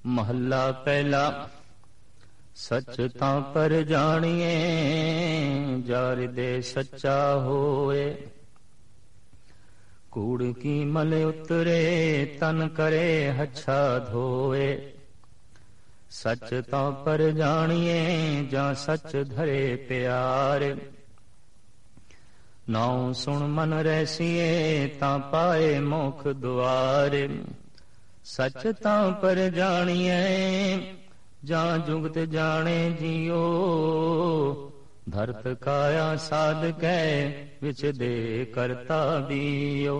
ਮਹੱਲਾ ਪਹਿਲਾ। ਸੱਚ ਤਾਂ ਪਰ ਜਾਣੀਏ, ਜਾ ਹਿਰਦੇ ਸੱਚਾ ਹੋਏ। ਕੂੜ ਕੀ ਮਲ ਉਤਰੇ, ਤਨ ਕਰੇ ਹੱਛਾ ਧੋਏ। ਸੱਚ ਤਾਂ ਪਰ ਜਾਣੀਏ, ਜਾਂ ਸੱਚ ਧਰੇ ਪਿਆਰ। ਨਾਉ ਸੁਣ ਮਨ ਰਹਿਸੀਏ, ਤਾਂ ਪਾਏ ਮੋਖ ਦੁਆਰ। ਸੱਚ ਤਾਂ ਪਰ ਜਾਣੀਏ, ਜਾਂ ਜੁਗਤ ਜਾਣੇ ਜੀਓ। ਧਰਤ ਕਾਇਆ ਸਾਧਕੈ, ਵਿਚ ਦੇ ਕਰਤਾ ਦੀਓ।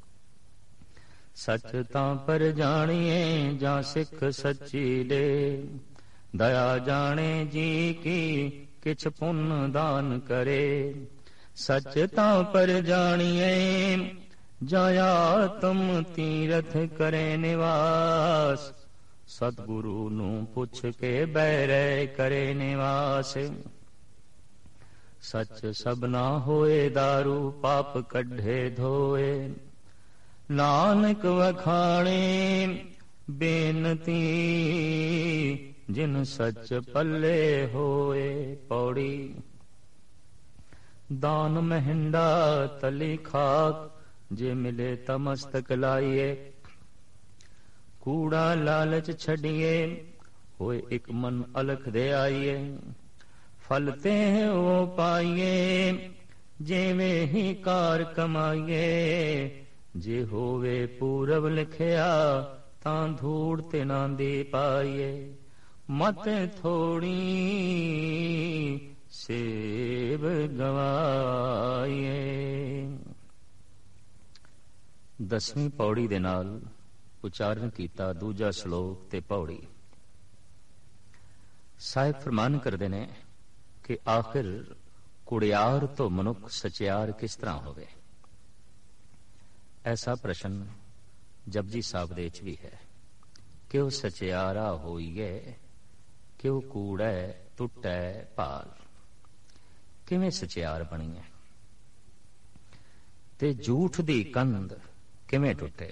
ਸੱਚ ਤਾਂ ਪਰ ਜਾਣੀਏ, ਜਾਂ ਸਿੱਖ ਸੱਚੀ ਦੇ। ਦਇਆ ਜਾਣੇ ਜੀ ਕੀ, ਕਿਛ ਪੁੰਨ ਦਾਨ ਕਰੇ। ਸੱਚ ਤਾਂ ਪਰ ਜਾਣੀਏ, ਜਾਂ ਆਤਮ ਤੀਰਥ ਕਰੇ ਨਿਵਾਸ। ਸਤਿਗੁਰੂ ਨੂੰ ਪੁੱਛ ਕੇ ਬਹਿਰੇ ਕਰੇ ਨਿਵਾਸ। ਸੱਚ ਸਭਨਾ ਹੋਏ ਦਾਰੂ, ਪਾਪ ਕੱਢੇ ਧੋਏ। ਨਾਨਕ ਵਖਾਣੇ ਬੇਨਤੀ, ਜਿਨ ਸੱਚ ਪੱਲੇ ਹੋਏ। ਪੌੜੀ। ਦਾਨ ਮਹਿੰਡਾ ਤਲੀ ਖਾਕ, ਜੇ ਮਿਲੇ ਤਾਂ ਮਸਤਕ ਲਾਈਏ। ਕੂੜਾ ਲਾਲਚ ਛੱਡੀਏ, ਹੋਏ ਇੱਕ ਮਨ ਅਲਖ ਦੇ ਆਈਏ। ਫਲ ਤੇ ਉਹ ਪਾਈਏ, ਜਿਵੇਂ ਹੀ ਕਾਰ ਕਮਾਈਏ। ਜੇ ਹੋਵੇ ਪੂਰਬ ਲਿਖਿਆ, ਤਾਂ ਧੂੜ ਤੇ ਨਾ ਦੇ ਪਾਈਏ। ਮਤ ਥੋੜੀ ਸੇਬ ਗਵਾਈਏ। 10ਵੀਂ ਪੌੜੀ ਦੇ ਨਾਲ ਉਚਾਰਨ ਕੀਤਾ ਦੂਜਾ ਸ਼ਲੋਕ ਤੇ ਪੌੜੀ। ਸਾਹਿਬ ਫਰਮਾਨ ਕਰਦੇ ਨੇ ਕਿ ਆਖਿਰ ਕੁੜਿਆਰ ਤੋਂ ਮਨੁੱਖ ਸਚਿਆਰ ਕਿਸ ਤਰ੍ਹਾਂ ਹੋਵੇ। ਐਸਾ ਪ੍ਰਸ਼ਨ ਜਪਜੀ ਸਾਹਿਬ ਦੇ ਵਿੱਚ ਵੀ ਹੈ ਕਿ ਉਹ ਸਚਿਆਰਾ ਹੋਈਏ, ਕਿ ਉਹ ਕੂੜੈ ਟੁੱਟੈ ਭਾਲ। ਕਿਵੇਂ ਸਚਿਆਰ ਬਣੀਏ ਤੇ ਝੂਠ ਦੀ ਕੰਧ ਕਿਵੇਂ ਟੁੱਟੇ।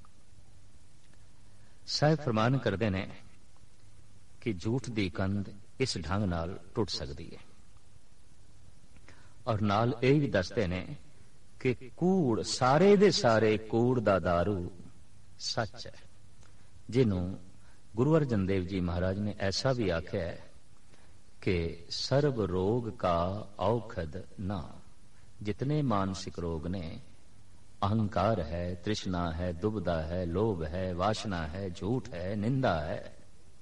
ਸਾਹਿਬ ਫਰਮਾਨ ਕਰਦੇ ਨੇ ਕਿ ਝੂਠ ਦੀ ਕੰਧ ਇਸ ਢੰਗ ਨਾਲ ਟੁੱਟ ਸਕਦੀ ਹੈ। ਔਰ ਨਾਲ ਇਹ ਵੀ ਦੱਸਦੇ ਨੇ ਕਿ ਕੂੜ, ਸਾਰੇ ਦੇ ਸਾਰੇ ਕੂੜ ਦਾ ਦਾਰੂ ਸੱਚ ਹੈ, ਜਿਹਨੂੰ ਗੁਰੂ ਅਰਜਨ ਦੇਵ ਜੀ ਮਹਾਰਾਜ ਨੇ ਐਸਾ ਵੀ ਆਖਿਆ ਹੈ ਕਿ ਸਰਬ ਰੋਗ ਕਾ ਔਖਦ ਨਾ। ਜਿਤਨੇ ਮਾਨਸਿਕ ਰੋਗ ਨੇ, ਅਹੰਕਾਰ ਹੈ, ਤ੍ਰਿਸ਼ਨਾ ਹੈ, ਦੁਬਦਾ ਹੈ, ਲੋਭ ਹੈ, ਵਾਸ਼ਨਾ ਹੈ, ਝੂਠ ਹੈ, ਨਿੰਦਾ ਹੈ,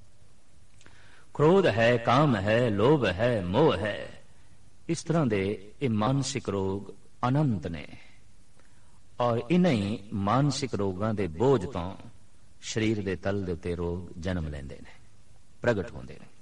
ਕ੍ਰੋਧ ਹੈ, ਕਾਮ ਹੈ, ਲੋਭ ਹੈ, ਮੋਹ ਹੈ। ਇਸ ਤਰ੍ਹਾਂ ਦੇ ਇਹ ਮਾਨਸਿਕ ਰੋਗ ਅਨੰਤ ਨੇ। ਔਰ ਇਨ੍ਹਾਂ ਹੀ ਮਾਨਸਿਕ ਰੋਗਾਂ ਦੇ ਬੋਝ ਤੋਂ ਸਰੀਰ ਦੇ ਤਲ ਦੇ ਉੱਤੇ ਰੋਗ ਜਨਮ ਲੈਂਦੇ ਨੇ, ਪ੍ਰਗਟ ਹੁੰਦੇ ਨੇ।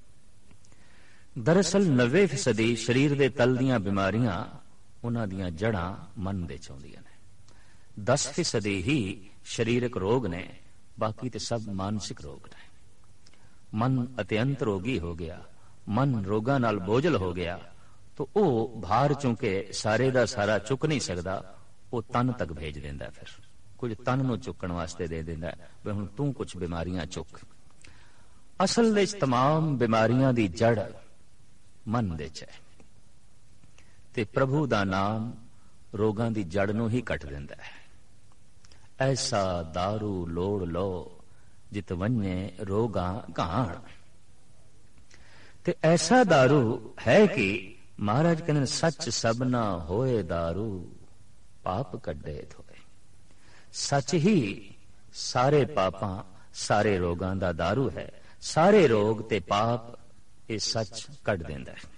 ਦਰਅਸਲ 90% ਸਰੀਰ ਦੇ ਤਲ ਦੀਆਂ ਬਿਮਾਰੀਆਂ, ਉਹਨਾਂ ਦੀਆਂ ਜੜ੍ਹਾਂ ਮਨ ਦੇ ਚ ਆਉਂਦੀਆਂ ਨੇ। 10% ਹੀ ਸਰੀਰਕ ਰੋਗ ਨੇ, ਬਾਕੀ ਤੇ ਸਭ ਮਾਨਸਿਕ ਰੋਗ ਨੇ। ਮਨ ਅਤਿਅੰਤ ਰੋਗੀ ਹੋ ਗਿਆ, ਮਨ ਰੋਗਾਂ ਨਾਲ ਬੋਝਲ ਹੋ ਗਿਆ, ਤਾਂ ਉਹ ਭਾਰ ਚੁੱਕੇ ਸਾਰੇ ਦਾ ਸਾਰਾ ਚੁੱਕ ਨਹੀਂ ਸਕਦਾ। ਉਹ ਤਨ ਤੱਕ ਭੇਜ ਦਿੰਦਾ, ਫਿਰ ਕੁਝ ਤਨ ਨੂੰ ਚੁੱਕਣ ਵਾਸਤੇ ਦੇ ਦਿੰਦਾ ਵੀ ਹੁਣ ਤੂੰ ਕੁਝ ਬਿਮਾਰੀਆਂ ਚੁੱਕ। ਅਸਲ ਵਿੱਚ ਤਮਾਮ ਬਿਮਾਰੀਆਂ ਦੀ ਜੜ ਮਨ ਦੇ ਚ ਹੈ, ਤੇ ਪ੍ਰਭੂ ਦਾ ਨਾਮ ਰੋਗਾਂ ਦੀ ਜੜ ਨੂੰ ਹੀ ਕੱਟ ਦਿੰਦਾ ਹੈ। ਐਸਾ ਦਾਰੂ ਲੋੜ ਲੋ, ਜਿਤ ਵੰਨੇ ਰੋਗਾਂ ਘਾਣ। ਤੇ ਐਸਾ ਦਾਰੂ ਹੈ ਕਿ ਮਹਾਰਾਜ ਕਹਿੰਦੇ ਸੱਚ ਸਭਨਾ ਹੋਏ ਦਾਰੂ, ਪਾਪ ਕੱਢੇ ਧੋਏ। ਸੱਚ ਹੀ ਸਾਰੇ ਪਾਪਾਂ, ਸਾਰੇ ਰੋਗਾਂ ਦਾ ਦਾਰੂ ਹੈ। ਸਾਰੇ ਰੋਗ ਤੇ ਪਾਪ ਇਹ ਸੱਚ ਕੱਢ ਦਿੰਦਾ ਹੈ।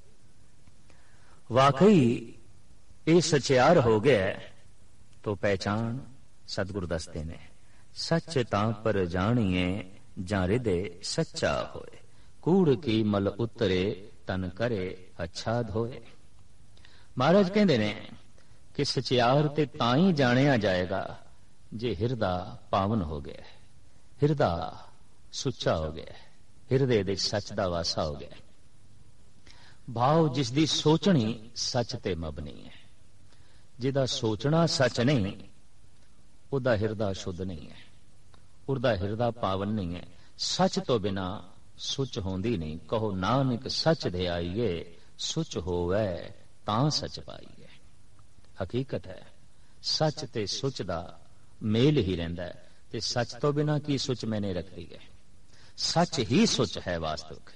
ਵਾਕਈ ਇਹ ਸਚਿਆਰ ਹੋ ਗਿਆ तो पहचान सतगुरु दसते ने। सच तां पर जानिए जां हृदय सच्चा होए। कूड़ की मल उतरे तन करे अच्छा धोए। महाराज कहते ने कि सचियार ते तां ही जानिया जाएगा जे हिरदा पावन हो गया, हिरदा सुच्चा हो गया, हिरदे दे सच दा वासा हो गया। भाव जिसदी सोचनी सच ते मबनी है। जिदा सोचना सच नहीं, उदा हिरदा शुद्ध नहीं है, उदा हिरदा पावन नहीं है। ਸੱਚ ਤੋਂ ਬਿਨਾ ਸੁਚ ਹੁੰਦੀ ਨਹੀਂ। ਕਹੋ ਨਾਨਕ ਸੱਚ ਦੇ ਆਈਏ, ਸੁਚ ਹੋਵੇ ਤਾਂ ਸੱਚ ਪਾਈਏ। ਹਕੀਕਤ ਹੈ ਸੱਚ ਤੇ ਸੁਚ ਦਾ ਮੇਲ ਹੀ ਰਹਿੰਦਾ ਹੈ, ਤੇ ਸੱਚ ਤੋਂ ਬਿਨਾ ਕੀ ਸੁਚ ਮੈਨੇ ਰੱਖਦੀ ਹੈ। ਸੱਚ ਹੀ ਸੁਚ ਹੈ ਵਾਸਤਵਿਕ,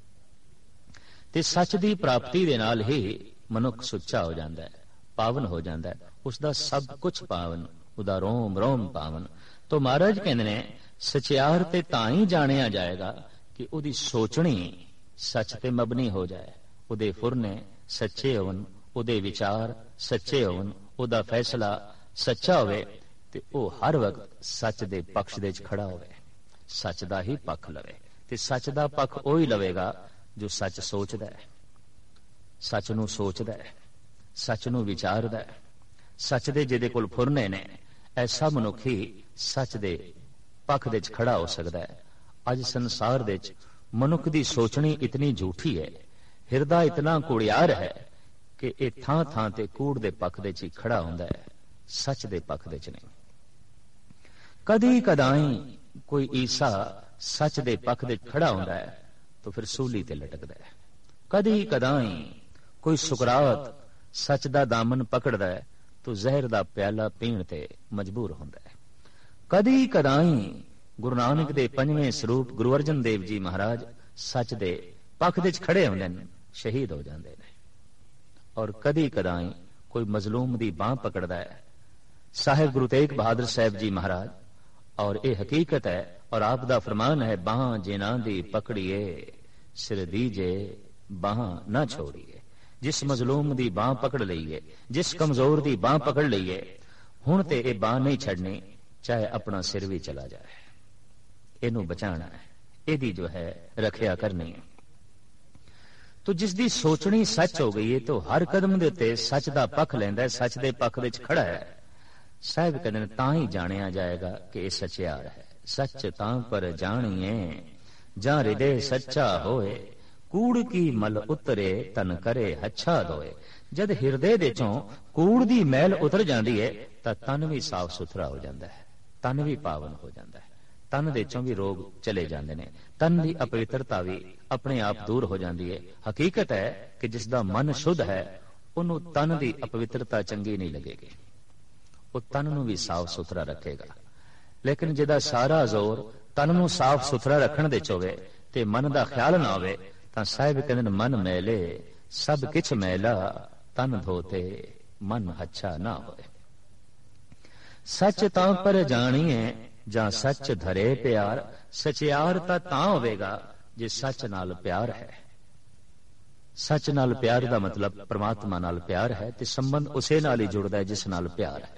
ਤੇ ਸੱਚ ਦੀ ਪ੍ਰਾਪਤੀ ਦੇ ਨਾਲ ਹੀ ਮਨੁੱਖ ਸੁੱਚਾ ਹੋ ਜਾਂਦਾ ਹੈ, ਪਾਵਨ ਹੋ ਜਾਂਦਾ ਹੈ। ਉਸ ਦਾ ਸਭ ਕੁਝ ਪਾਵਨ, ਉਹਦਾ ਰੋਮ ਰੋਮ ਪਾਵਨ। ਤੋਂ ਮਹਾਰਾਜ ਕਹਿੰਦੇ ਨੇ ਸਚਿਆਰ ਤੇ ਤਾਂ ਹੀ ਜਾਣਿਆ ਜਾਏਗਾ ਕਿ ਉਹਦੀ ਸੋਚਣੀ ਸੱਚ ਤੇ ਮਬਨੀ ਹੋ ਜਾਏ, ਉਹਦੇ ਫੁਰਨੇ ਸੱਚੇ ਹੋਣ, ਉਹਦੇ ਵਿਚਾਰ ਸੱਚੇ ਹੋਣ, ਉਹਦਾ ਫੈਸਲਾ ਸੱਚਾ ਹੋਵੇ, ਤੇ ਉਹ ਹਰ ਵਕਤ ਸੱਚ ਦੇ ਪੱਖ ਦੇ ਵਿੱਚ ਖੜਾ ਹੋਵੇ, ਸੱਚ ਦਾ ਹੀ ਪੱਖ ਲਵੇ। ਤੇ ਸੱਚ ਦਾ ਪੱਖ ਉਹ ਹੀ ਲਵੇਗਾ ਜੋ ਸੱਚ ਸੋਚਦਾ ਹੈ, ਸੱਚ ਨੂੰ ਸੋਚਦਾ ਹੈ, ਸੱਚ ਨੂੰ ਵਿਚਾਰਦਾ ਹੈ। ਸੱਚ ਦੇ ਜਿਹਦੇ ਕੋਲ ਫੁਰਨੇ ਨੇ, ਐਸਾ ਮਨੁੱਖ ਹੀ ਸੱਚ ਦੇ ਪੱਖ ਦੇ ਵਿੱਚ ਖੜਾ ਹੋ ਸਕਦਾ ਹੈ। ਅੱਜ ਸੰਸਾਰ ਦੇ ਵਿੱਚ ਮਨੁੱਖ ਦੀ ਸੋਚਣੀ ਇਤਨੀ ਝੂਠੀ ਹੈ, ਹਿਰਦਾ ਇਤਨਾ ਕੁੜਿਆਰ ਹੈ ਕਿ ਇਹ ਥਾਂ ਥਾਂ ਤੇ ਕੂੜ ਦੇ ਪੱਖ ਦੇ ਵਿੱਚ ਹੀ ਖੜਾ ਹੁੰਦਾ ਹੈ, ਸੱਚ ਦੇ ਪੱਖ ਦੇ ਵਿੱਚ ਨਹੀਂ। ਕਦੀ ਕਦਾਈ ਕੋਈ ਈਸਾ ਸੱਚ ਦੇ ਪੱਖ ਦੇ ਖੜਾ ਹੁੰਦਾ ਹੈ ਤਾਂ ਫਿਰ ਸੂਲੀ ਤੇ ਲਟਕਦਾ ਹੈ। ਕਦੀ ਕਦਾਈ ਕੋਈ ਸੁਕਰਾਤ ਸੱਚ ਦਾ ਦਾਮਨ ਪਕੜਦਾ ਹੈ ਤਾਂ ਜ਼ਹਿਰ ਦਾ ਪਿਆਲਾ ਪੀਣ ਤੇ ਮਜਬੂਰ ਹੁੰਦਾ ਹੈ। ਕਦੀ ਕਦਾਈ ਗੁਰੂ ਨਾਨਕ ਦੇ ਪੰਜਵੇਂ ਸਰੂਪ ਗੁਰੂ ਅਰਜਨ ਦੇਵ ਜੀ ਮਹਾਰਾਜ ਸੱਚ ਦੇ ਪੱਖ ਦੇ ਖੜੇ ਹੁੰਦੇ ਨੇ, ਸ਼ਹੀਦ ਹੋ ਜਾਂਦੇ ਨੇ। ਔਰ ਕਦੀ ਕਦਾਈ ਕੋਈ ਮਜ਼ਲੂਮ ਦੀ ਬਾਹ ਪਕੜਦਾ ਹੈ, ਸਾਹਿਬ ਗੁਰੂ ਤੇਗ ਬਹਾਦਰ ਸਾਹਿਬ ਜੀ ਮਹਾਰਾਜ। ਔਰ ਇਹ ਹਕੀਕਤ ਹੈ, ਔਰ ਆਪ ਦਾ ਫਰਮਾਨ ਹੈ, ਬਾਹ ਜਿਨ੍ਹਾਂ ਦੀ ਪਕੜੀਏ ਸਿਰ ਦੀਜੇ ਬਾਹ ਨਾ ਛੋੜੀਏ। ਜਿਸ ਮਜ਼ਲੂਮ ਦੀ ਬਾਹ ਪਕੜ ਲਈਏ, ਜਿਸ ਕਮਜ਼ੋਰ ਦੀ ਬਾਹ ਪਕੜ ਲਈਏ, ਹੁਣ ਤੇ ਇਹ ਬਾਹ ਨਹੀਂ ਛੱਡਣੀ, ਚਾਹੇ ਆਪਣਾ ਸਿਰ ਵੀ ਚਲਾ ਜਾਏ। ਇਹਨੂੰ ਬਚਾਣਾ ਹੈ, ਇਹਦੀ ਜੋ ਹੈ ਰੱਖਿਆ ਕਰਨੀ ਹੈ। ਤੋ ਜਿਸ ਦੀ ਸੋਚਣੀ ਸੱਚ ਹੋ ਗਈ ਹੈ, ਤਾਂ ਹਰ ਕਦਮ ਦੇ ਉੱਤੇ ਸੱਚ ਦਾ ਪੱਖ ਲੈਂਦਾ ਹੈ, ਸੱਚ ਦੇ ਪੱਖ ਵਿੱਚ ਖੜਾ ਹੈ। ਸਾਹਿਬ ਕਹਿੰਦੇ ਨੇ ਤਾਂ ਹੀ ਜਾਣਿਆ ਜਾਏਗਾ ਕਿ ਇਹ ਸੱਚਿਆਰ ਹੈ। ਸੱਚ ਤਾਂ ਪਰ ਜਾਣੀਏ ਜਾਂ ਹਿਰਦੇ ਸੱਚਾ ਹੋਏ, ਕੂੜ ਕੀ ਮਲ ਉਤਰੇ ਤਨ ਕਰੇ ਹੱਛਾ ਦੋਏ। ਜਦ ਹਿਰਦੇ ਦੇ ਚੋਂ ਕੂੜ ਦੀ ਮੈਲ ਉਤਰ ਜਾਂਦੀ ਹੈ ਤਾਂ ਤਨ ਵੀ ਸਾਫ਼ ਸੁਥਰਾ ਹੋ ਜਾਂਦਾ ਹੈ, ਤਨ ਵੀ ਪਾਵਨ ਹੋ ਜਾਂਦਾ ਹੈ, ਤਨ ਦੇ ਚੋਂ ਵੀ ਰੋਗ ਚਲੇ ਜਾਂਦੇ ਨੇ, ਤਨ ਦੀ ਅਪਵਿੱਤਰਤਾ ਵੀ ਆਪਣੇ ਆਪ ਦੂਰ ਹੋ ਜਾਂਦੀ ਹੈ। ਹਕੀਕਤ ਹੈ ਕਿ ਜਿਸ ਦਾ ਮਨ ਸ਼ੁੱਧ ਹੈ, ਉਹਨੂੰ ਤਨ ਦੀ ਅਪਵਿੱਤਰਤਾ ਚੰਗੀ ਨਹੀਂ ਲੱਗੇਗੀ, ਉਹ ਤਨ ਨੂੰ ਵੀ ਸਾਫ਼ ਸੁਥਰਾ ਰੱਖੇਗਾ। ਲੇਕਿਨ ਜਿਹਦਾ ਸਾਰਾ ਜ਼ੋਰ ਤਨ ਨੂੰ ਸਾਫ਼ ਸੁਥਰਾ ਰੱਖਣ ਦੇ ਚ ਹੋਵੇ ਤੇ ਮਨ ਦਾ ਖਿਆਲ ਨਾ ਹੋਵੇ, ਤਾਂ ਸਾਹਿਬ ਕਹਿੰਦੇ ਨੇ ਮਨ ਮੈਲੇ ਸਭ ਕਿਛ ਮੈਲਾ, ਤਨ ਧੋਤੇ ਮਨ ਅੱਛਾ ਨਾ ਹੋਏ। ਸੱਚ ਤਾਂ ਪਰ ਜਾਣੀਏ ਜਾਂ ਸੱਚ ਧਰੇ ਪਿਆਰ। ਸਚਿਆਰ ਤਾਂ ਹੋਵੇਗਾ ਜੇ ਸੱਚ ਨਾਲ ਪਿਆਰ ਹੈ। ਸੱਚ ਨਾਲ ਪਿਆਰ ਦਾ ਮਤਲਬ ਪ੍ਰਮਾਤਮਾ ਨਾਲ ਪਿਆਰ ਹੈ, ਤੇ ਸੰਬੰਧ ਉਸੇ ਨਾਲ ਹੀ ਜੁੜਦਾ ਹੈ ਜਿਸ ਨਾਲ ਪਿਆਰ ਹੈ।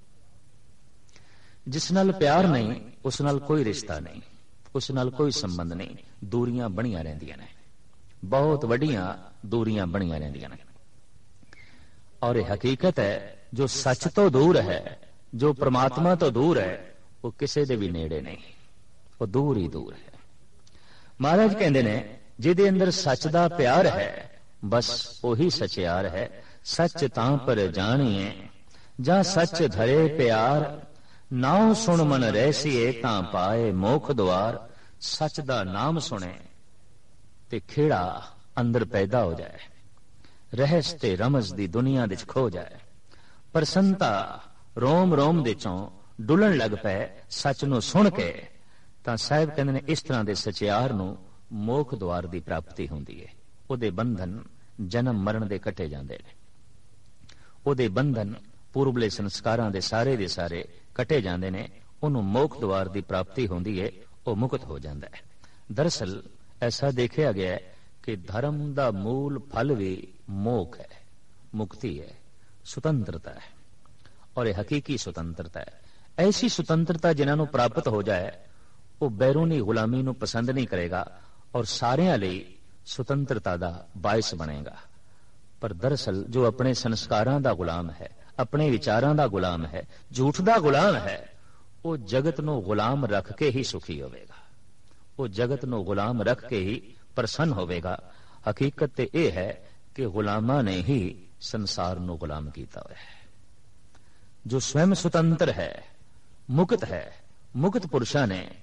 ਜਿਸ ਨਾਲ ਪਿਆਰ ਨਹੀਂ, ਉਸ ਨਾਲ ਕੋਈ ਰਿਸ਼ਤਾ ਨਹੀਂ, ਉਸ ਨਾਲ ਕੋਈ ਸੰਬੰਧ ਨਹੀਂ, ਦੂਰੀਆਂ ਬਣੀਆਂ ਰਹਿੰਦੀਆਂ ਨੇ, ਬਹੁਤ ਵੱਡੀਆਂ ਦੂਰੀਆਂ ਬਣੀਆਂ ਰਹਿੰਦੀਆਂ ਨੇ। ਔਰ ਇਹ ਹਕੀਕਤ ਹੈ, ਜੋ ਸੱਚ ਤੋਂ ਦੂਰ ਹੈ, ਜੋ ਪ੍ਰਮਾਤਮਾ ਤੋਂ ਦੂਰ ਹੈ, ਉਹ ਕਿਸੇ ਦੇ ਵੀ ਨੇੜੇ ਨਹੀਂ, ਉਹ ਦੂਰ ਹੀ ਦੂਰ ਹੈ। ਮਹਾਰਾਜ ਕਹਿੰਦੇ ਨੇ ਜਿਹਦੇ ਅੰਦਰ ਸੱਚ ਦਾ ਪਿਆਰ ਹੈ, ਬਸ ਉਹੀ ਸਚਿਆਰ ਹੈ। ਸੱਚ ਤਾਂ ਪਰ ਜਾਣੀਏ ਜਾਂ ਸੱਚ ਧਰੇ ਪਿਆਰ, ਨਾਉ ਸੁਣ ਮਨ ਰਹਿਸੀਏ ਤਾਂ ਪਾਏ ਮੋਖ ਦੁਆਰ। ਸੱਚ ਦਾ ਨਾਮ ਸੁਣੇ ਤੇ ਖੇੜਾ ਅੰਦਰ ਪੈਦਾ ਹੋ ਜਾਏ, ਰਹਿਸ ਤੇ ਰਮਜ਼ ਦੀ ਦੁਨੀਆ ਵਿੱਚ ਖੋ ਜਾਏ, ਪ੍ਰਸੰਨਤਾ ਰੋਮ ਰੋਮ ਦੇ ਚੋਂ ਡੁੱਲਣ ਲੱਗ ਪਏ ਸੱਚ ਨੂੰ ਸੁਣ ਕੇ। ਤਾਂ ਸਾਹਿਬ ਕਹਿੰਦੇ ਨੇ ਇਸ ਤਰ੍ਹਾਂ ਦੇ ਸਚਿਆਰ ਨੂੰ ਮੋਖ ਦੁਆਰ ਦੀ ਪ੍ਰਾਪਤੀ ਹੁੰਦੀ ਹੈ। ਉਹਦੇ ਬੰਧਨ ਜਨਮ ਮਰਨ ਦੇ ਕੱਟੇ ਜਾਂਦੇ ਨੇ, ਉਹਦੇ ਬੰਧਨ ਪੂਰਬਲੇ ਸੰਸਕਾਰਾਂ ਦੇ ਸਾਰੇ ਕੱਟੇ ਜਾਂਦੇ ਨੇ, ਉਹਨੂੰ ਮੋਖ ਦੁਆਰ ਦੀ ਪ੍ਰਾਪਤੀ ਹੁੰਦੀ ਹੈ, ਉਹ ਮੁਕਤ ਹੋ ਜਾਂਦਾ ਹੈ। ਦਰਅਸਲ ਐਸਾ ਦੇਖਿਆ ਗਿਆ ਹੈ ਕਿ ਧਰਮ ਦਾ ਮੂਲ ਫਲ ਵੀ ਮੋਖ ਹੈ, ਮੁਕਤੀ ਹੈ, ਸੁਤੰਤਰਤਾ ਹੈ। ਔਰ ਇਹ ਹਕੀਕੀ ਸੁਤੰਤਰਤਾ ਹੈ। ਐਸੀ ਸੁਤੰਤਰਤਾ ਜਿਨ੍ਹਾਂ ਨੂੰ ਪ੍ਰਾਪਤ ਹੋ ਜਾਏ, ਉਹ ਬੈਰੂਨੀ ਗੁਲਾਮੀ ਨੂੰ ਪਸੰਦ ਨਹੀਂ ਕਰੇਗਾ ਔਰ ਸਾਰਿਆਂ ਲਈ ਸੁਤੰਤਰਤਾ ਦਾ ਬਾਇਸ ਬਣੇਗਾ। ਪਰ ਦਰਅਸਲ ਜੋ ਆਪਣੇ ਸੰਸਕਾਰਾਂ ਦਾ ਗੁਲਾਮ ਹੈ, ਆਪਣੇ ਵਿਚਾਰਾਂ ਦਾ ਗੁਲਾਮ ਹੈ, ਝੂਠ ਦਾ ਗੁਲਾਮ ਹੈ, ਉਹ ਜਗਤ ਨੂੰ ਗੁਲਾਮ ਰੱਖ ਕੇ ਹੀ ਸੁਖੀ ਹੋਵੇਗਾ, ਉਹ ਜਗਤ ਨੂੰ ਗੁਲਾਮ ਰੱਖ ਕੇ ਹੀ ਪ੍ਰਸੰਨ ਹੋਵੇਗਾ। ਹਕੀਕਤ ਤੇ ਇਹ ਹੈ ਕਿ ਗੁਲਾਮਾਂ ਨੇ ਹੀ ਸੰਸਾਰ ਨੂੰ ਗੁਲਾਮ ਕੀਤਾ ਹੋਇਆ ਹੈ। ਜੋ ਸਵੈਮ ਸੁਤੰਤਰ ਹੈ, ਮੁਕਤ ਹੈ, ਮੁਕਤ ਪੁਰਸ਼ਾਂ ਨੇ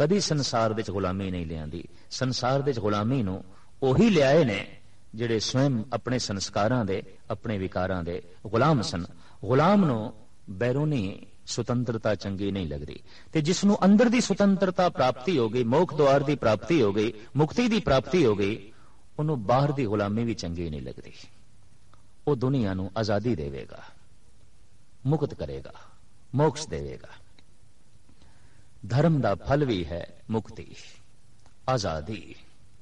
ਕਦੀ ਸੰਸਾਰ ਦੇ ਚ ਗੁਲਾਮੀ ਨਹੀਂ ਲਿਆਂਦੀ। ਸੰਸਾਰ ਦੇ ਚ ਗੁਲਾਮੀ ਨੂੰ ਉਹੀ ਲਿਆਏ ਨੇ ਜਿਹੜੇ ਸਵੈਮ ਆਪਣੇ ਸੰਸਕਾਰਾਂ ਦੇ, ਆਪਣੇ ਵਿਕਾਰਾਂ ਦੇ ਗੁਲਾਮ ਸਨ। ਗੁਲਾਮ ਨੂੰ ਬੈਰੂਨੀ ਸੁਤੰਤਰਤਾ ਚੰਗੀ ਨਹੀਂ ਲੱਗਦੀ, ਤੇ ਜਿਸ ਨੂੰ ਅੰਦਰ ਦੀ ਸੁਤੰਤਰਤਾ ਪ੍ਰਾਪਤੀ ਹੋ ਗਈ, ਮੋਖ ਦੁਆਰ ਦੀ ਪ੍ਰਾਪਤੀ ਹੋ ਗਈ, ਮੁਕਤੀ ਦੀ ਪ੍ਰਾਪਤੀ ਹੋ ਗਈ, ਉਹਨੂੰ ਬਾਹਰ ਦੀ ਗੁਲਾਮੀ ਵੀ ਚੰਗੀ ਨਹੀਂ ਲੱਗਦੀ। ਉਹ ਦੁਨੀਆ ਨੂੰ ਆਜ਼ਾਦੀ ਦੇਵੇਗਾ, ਮੁਕਤ ਕਰੇਗਾ, ਮੋਕਸ਼ ਦੇਵੇਗਾ। ਧਰਮ ਦਾ ਫਲ ਵੀ ਹੈ ਮੁਕਤੀ, ਆਜ਼ਾਦੀ।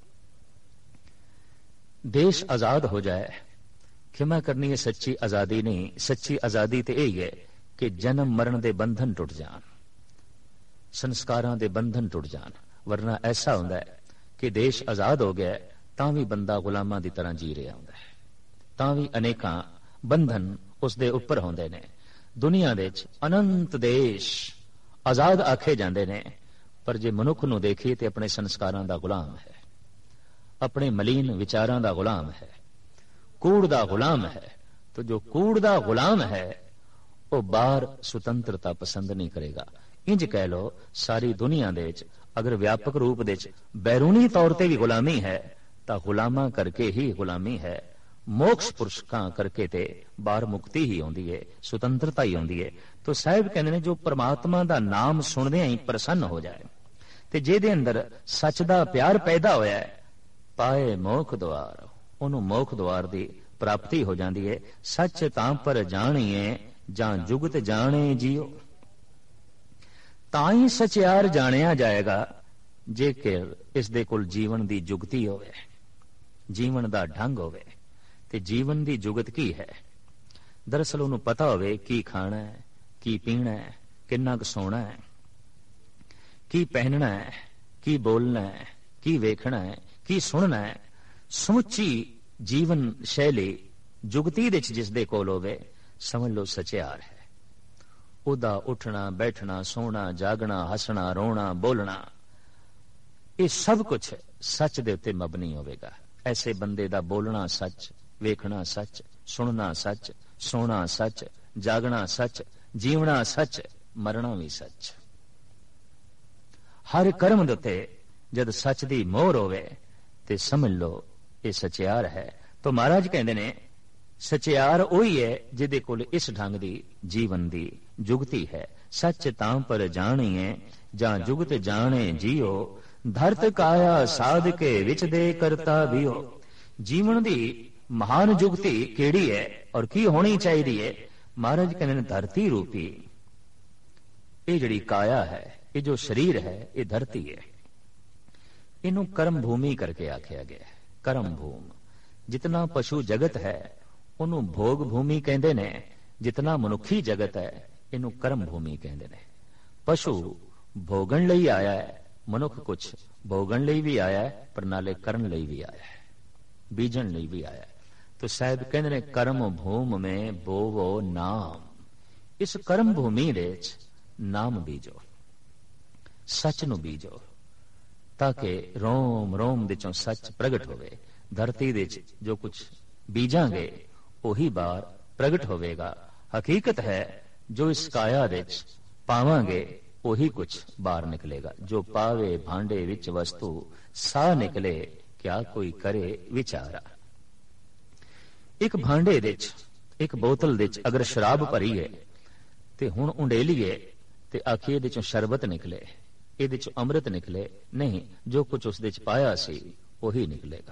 ਦੇਸ਼ ਆਜ਼ਾਦ ਹੋ ਜਾਏ, ਖਿਮਾ ਕਰਨੀ ਹੈ ਸੱਚੀ ਆਜ਼ਾਦੀ ਨਹੀਂ। ਸੱਚੀ ਆਜ਼ਾਦੀ ਤੇ ਇਹ ਹੈ ਕਿ ਜਨਮ ਮਰਨ ਦੇ ਬੰਧਨ ਟੁੱਟ ਜਾਣ, ਸੰਸਕਾਰਾਂ ਦੇ ਬੰਧਨ ਟੁੱਟ ਜਾਣ। ਵਰਨਾ ਐਸਾ ਹੁੰਦਾ ਹੈ ਕਿ ਦੇਸ਼ ਆਜ਼ਾਦ ਹੋ ਗਿਆ ਤਾਂ ਵੀ ਬੰਦਾ ਗੁਲਾਮਾਂ ਦੀ ਤਰ੍ਹਾਂ ਜੀ ਰਿਹਾ ਹੁੰਦਾ ਹੈ, ਤਾਂ ਵੀ ਅਨੇਕਾਂ ਬੰਧਨ ਉਸ ਦੇ ਉੱਪਰ ਹੁੰਦੇ ਨੇ। ਦੁਨੀਆ ਦੇ ਵਿੱਚ ਅਨੰਤ ਦੇਸ਼ ਆਜ਼ਾਦ ਆਖੇ ਜਾਂਦੇ ਨੇ, ਪਰ ਜੇ ਮਨੁੱਖ ਨੂੰ ਦੇਖੀਏ ਤੇ ਆਪਣੇ ਸੰਸਕਾਰਾਂ ਦਾ ਗੁਲਾਮ ਹੈ, ਆਪਣੇ ਮਲੀਨ ਵਿਚਾਰਾਂ ਦਾ ਗੁਲਾਮ ਹੈ, ਕੂੜ ਦਾ ਗੁਲਾਮ ਹੈ। ਤਾਂ ਜੋ ਕੂੜ ਦਾ ਗੁਲਾਮ ਹੈ ਉਹ ਬਾਹਰ ਸੁਤੰਤਰਤਾ ਪਸੰਦ ਨਹੀਂ ਕਰੇਗਾ। ਇੰਜ ਕਹਿ ਲੋ, ਸਾਰੀ ਦੁਨੀਆ ਦੇ ਵਿੱਚ ਅਗਰ ਵਿਆਪਕ ਰੂਪ ਦੇ ਵਿੱਚ ਬੈਰੂਨੀ ਤੌਰ ਤੇ ਵੀ ਗੁਲਾਮੀ ਹੈ ਤਾਂ ਗੁਲਾਮਾਂ ਕਰਕੇ ਹੀ ਗੁਲਾਮੀ ਹੈ। ਮੋਕਸ਼ ਪੁਰਸ਼ਾਂ ਕਰਕੇ ਤੇ ਬਾਹਰ ਮੁਕਤੀ ਹੀ ਆਉਂਦੀ ਹੈ, ਸੁਤੰਤਰਤਾ ਹੀ ਆਉਂਦੀ ਹੈ। ਤਾਂ ਸਾਹਿਬ ਕਹਿੰਦੇ ਨੇ ਜੋ ਪਰਮਾਤਮਾ ਦਾ ਨਾਮ ਸੁਣਦਿਆਂ ਹੀ ਪ੍ਰਸੰਨ ਹੋ ਜਾਏ ਤੇ ਜਿਹਦੇ ਅੰਦਰ ਸੱਚ ਦਾ ਪਿਆਰ ਪੈਦਾ ਹੋਇਆ ਪਾਏ ਮੋਖ ਦੁਆਰ, ਉਹਨੂੰ ਮੋਖ ਦੁਆਰ ਦੀ ਪ੍ਰਾਪਤੀ ਹੋ ਜਾਂਦੀ ਹੈ। ਸੱਚ ਤਾਂ ਪਰ ਜਾਣੀਏ ਜਾਂ ਜੁਗਤ ਜਾਣੇ ਜੀਓ, ਤਾਂ ਹੀ ਸਚਿਆਰ ਜਾਣਿਆ ਜਾਏਗਾ ਜੇਕਰ ਇਸ ਦੇ ਕੋਲ ਜੀਵਨ ਦੀ ਜੁਗਤੀ ਹੋਵੇ, ਜੀਵਨ ਦਾ ਢੰਗ ਹੋਵੇ। ਤੇ ਜੀਵਨ ਦੀ ਜੁਗਤ ਕੀ ਹੈ? ਦਰਅਸਲ ਉਹਨੂੰ ਪਤਾ ਹੋਵੇ ਕੀ ਖਾਣਾ ਹੈ, ਕੀ ਪੀਣਾ ਹੈ, ਕਿੰਨਾ ਕੁ ਸੋਣਾ ਹੈ, ਕੀ ਪਹਿਨਣਾ ਹੈ, ਕੀ ਬੋਲਣਾ ਹੈ, ਕੀ ਵੇਖਣਾ ਹੈ, ਕੀ ਸੁਣਨਾ ਹੈ। ਸਮੁੱਚੀ ਜੀਵਨ ਸ਼ੈਲੀ ਜੁਗਤੀ ਦੇ ਵਿੱਚ ਜਿਸ ਦੇ ਕੋਲ ਹੋਵੇ, ਸਮਝ ਲਓ ਸਚਿਆਰ ਹੈ। ਉਹਦਾ ਉੱਠਣਾ, ਬੈਠਣਾ, ਸੋਣਾ, ਜਾਗਣਾ, ਹੱਸਣਾ, ਰੋਣਾ, ਬੋਲਣਾ, ਇਹ ਸਭ ਕੁਝ ਸੱਚ ਦੇ ਉੱਤੇ ਮਬਨੀ ਹੋਵੇਗਾ। ਐਸੇ ਬੰਦੇ ਦਾ ਬੋਲਣਾ ਸੱਚ, ਵੇਖਣਾ ਸੱਚ, ਸੁਣਨਾ ਸੱਚ, ਸੋਣਾ ਸੱਚ, ਜਾਗਣਾ ਸੱਚ, ਜੀਵਣਾ ਸੱਚ, ਮਰਨਾ ਵੀ ਸੱਚ। ਹਰ ਕਰਮ ਦੇ ਉੱਤੇ ਜਦ ਸੱਚ ਦੀ ਮੋਹਰ ਹੋਵੇ ਤੇ ਸਮਝ ਲਓ ਇਹ ਸਚਿਆਰ ਹੈ। ਤਾਂ ਮਹਾਰਾਜ ਕਹਿੰਦੇ ਨੇ ਸਚਿਆਰ ਉਹੀ ਹੈ ਜਿਹਦੇ ਕੋਲ ਇਸ ਢੰਗ ਦੀ ਜੀਵਨ ਦੀ ਜੁਗਤੀ ਹੈ। ਸੱਚ ਤਾਂ ਪਰ ਜਾਣੀਏ ਜਾਂ ਜੁਗਤ ਜਾਣੇ ਜੀਓ, ਧਰਤ ਕਾਇਆ ਸਾਧ ਕੇ ਵਿੱਚ ਦੇ ਕਰਤਾ ਵੀਓ। ਜੀਵਨ ਦੀ ਮਹਾਨ ਜੁਗਤੀ ਕਿਹੜੀ ਹੈ ਔਰ ਕੀ ਹੋਣੀ ਚਾਹੀਦੀ ਹੈ? ਮਹਾਰਾਜ ਕਹਿੰਦੇ ਨੇ ਧਰਤੀ ਰੂਪੀ ਇਹ ਜਿਹੜੀ ਕਾਇਆ ਹੈ, ਇਹ ਜੋ ਸਰੀਰ ਹੈ, ਇਹ ਧਰਤੀ ਹੈ। ਇਹਨੂੰ ਕਰਮ ਭੂਮੀ ਕਰਕੇ ਆਖਿਆ ਗਿਆ। ਕਰਮ ਭੂਮ, ਜਿਤਨਾ ਪਸ਼ੂ ਜਗਤ ਹੈ ਉਹਨੂੰ ਭੋਗ ਭੂਮੀ ਕਹਿੰਦੇ ਨੇ, ਜਿਤਨਾ ਮਨੁੱਖੀ ਜਗਤ ਹੈ ਇਹਨੂੰ ਕਰਮ ਭੂਮੀ ਕਹਿੰਦੇ ਨੇ। ਪਸ਼ੂ ਭੋਗਣ ਲਈ ਆਇਆ ਹੈ, ਮਨੁੱਖ ਕੁਛ ਭੋਗਣ ਲਈ ਵੀ ਆਇਆ ਹੈ, ਪਰ ਨਾਲੇ ਕਰਨ ਲਈ ਵੀ ਆਇਆ ਹੈ, ਬੀਜਣ ਲਈ ਵੀ ਆਇਆ ਹੈ। तो साहब कहते ने कर्म भूम में बोवो नाम। इस कर्म भूमि दे नाम बीजो, सच नु बीजो, ताकि रोम रोम दे चों सच प्रगट होवे। धरती दे जो कुछ बीजांगे ओही बार प्रगट होवेगा। हकीकत है जो इस काया दे पावांगे ओही कुछ बाहर निकलेगा। जो पावे भांडे विच वस्तु सा निकले, क्या कोई करे विचारा। एक भांडे दे एक बोतल दे अगर शराब भरी है ते हुण उंडेलीए ते आखिए इहदे चों शरबत निकले, इहदे चों अमृत निकले, नहीं, जो कुछ उस दे पाया सी वही निकलेगा।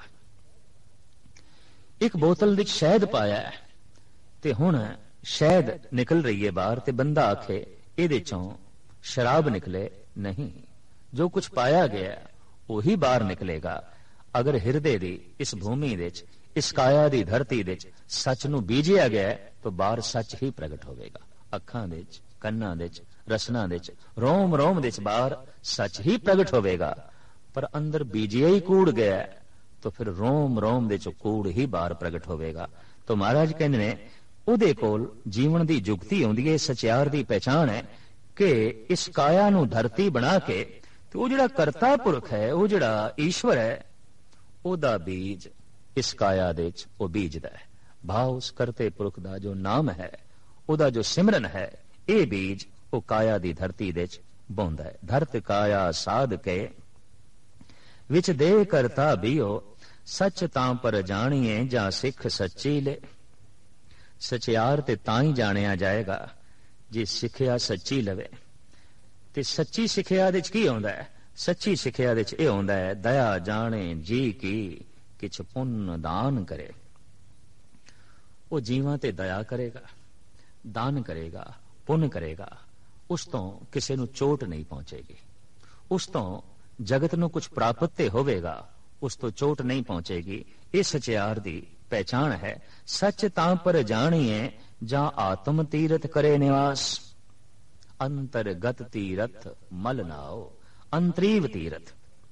एक बोतल दे शहद पाया है ते हुण शहद निकल रही है बाहर, ते बंदा आखे इहदे चों शराब निकले, नहीं, जो कुछ पाया गया वही बाहर निकलेगा। अगर हिरदे दी इस भूमि दे इस काया दी धरती दे सच नूं बीजिया गया तो बाहर सच ही प्रगट होवेगा। अखां दे कन्नां दे रसना दे रोम रोम दे बाहर सच ही प्रगट होवेगा। पर अंदर बीजिया ही कूड़ गया तो फिर रोम रोम दे कूड़ ही बाहर प्रगट होवेगा। तो महाराज कहंदे ने उहदे कोल जीवन दी जुगती आउंदी है। सचियार दी पहचान है कि इस काया नूं धरती बना के तो वो जिहड़ा करता पुरख है, वो जिहड़ा ईश्वर है, ओदा बीज इस काया दे वो बीजदा है। भाव उस करते पुरख दा जो नाम है, ओदा जो सिमरन है, ये बीज वो काया दी धरती दे ਬੋਂਦਾ ਹੈ। ਧਰਤ ਕਾਇਆ ਸਾਧ ਕੇ ਵਿੱਚ ਦੇਹ ਕਰਤਾ ਬੀਓ, ਸੱਚ ਤਾਂ ਪਰ ਜਾਣੀਏ ਜਾਂ ਸਿੱਖ ਸੱਚੀ ਲੈ। ਸਚਿਆਰ ਤੇ ਤਾਂ ਹੀ ਜਾਣਿਆ ਜਾਏਗਾ ਜੇ ਸਿੱਖਿਆ ਸੱਚੀ ਲਵੇ। ਤੇ ਸੱਚੀ ਸਿੱਖਿਆ ਦੇ ਚ ਕੀ ਆਉਂਦਾ ਹੈ? ਸੱਚੀ ਸਿੱਖਿਆ ਦੇ ਚ ਇਹ ਆਉਂਦਾ ਹੈ, ਦਇਆ ਜਾਣੇ ਜੀ ਕੀ ਕਿਛ ਪੁੰਨ ਦਾਨ ਕਰੇ। ਉਹ ਜੀਵਾਂ ਤੇ ਦਇਆ ਕਰੇਗਾ, ਦਾਨ ਕਰੇਗਾ, ਪੁੰਨ ਕਰੇਗਾ, ਉਸ ਤੋਂ ਕਿਸੇ ਨੂੰ ਚੋਟ ਨਹੀਂ ਪਹੁੰਚੇਗੀ, ਉਸ ਤੋਂ ਜਗਤ ਨੂੰ ਕੁਝ ਪ੍ਰਾਪਤ ਤੇ ਹੋਵੇਗਾ, ਉਸ ਤੋਂ ਚੋਟ ਨਹੀਂ ਪਹੁੰਚੇਗੀ। ਇਹ ਸਚਿਆਰ ਦੀ ਪਹਿਚਾਣ ਹੈ। ਸੱਚ ਤਾਂ ਪਰ ਜਾਣੀਏ ਜਾਂ ਆਤਮ ਤੀਰਥ ਕਰੇ ਨਿਵਾਸ। ਅੰਤਰਗਤ ਤੀਰਥ ਮਲ ਨਾਓ ਅੰਤਰੀਵ ਤੀਰਥ।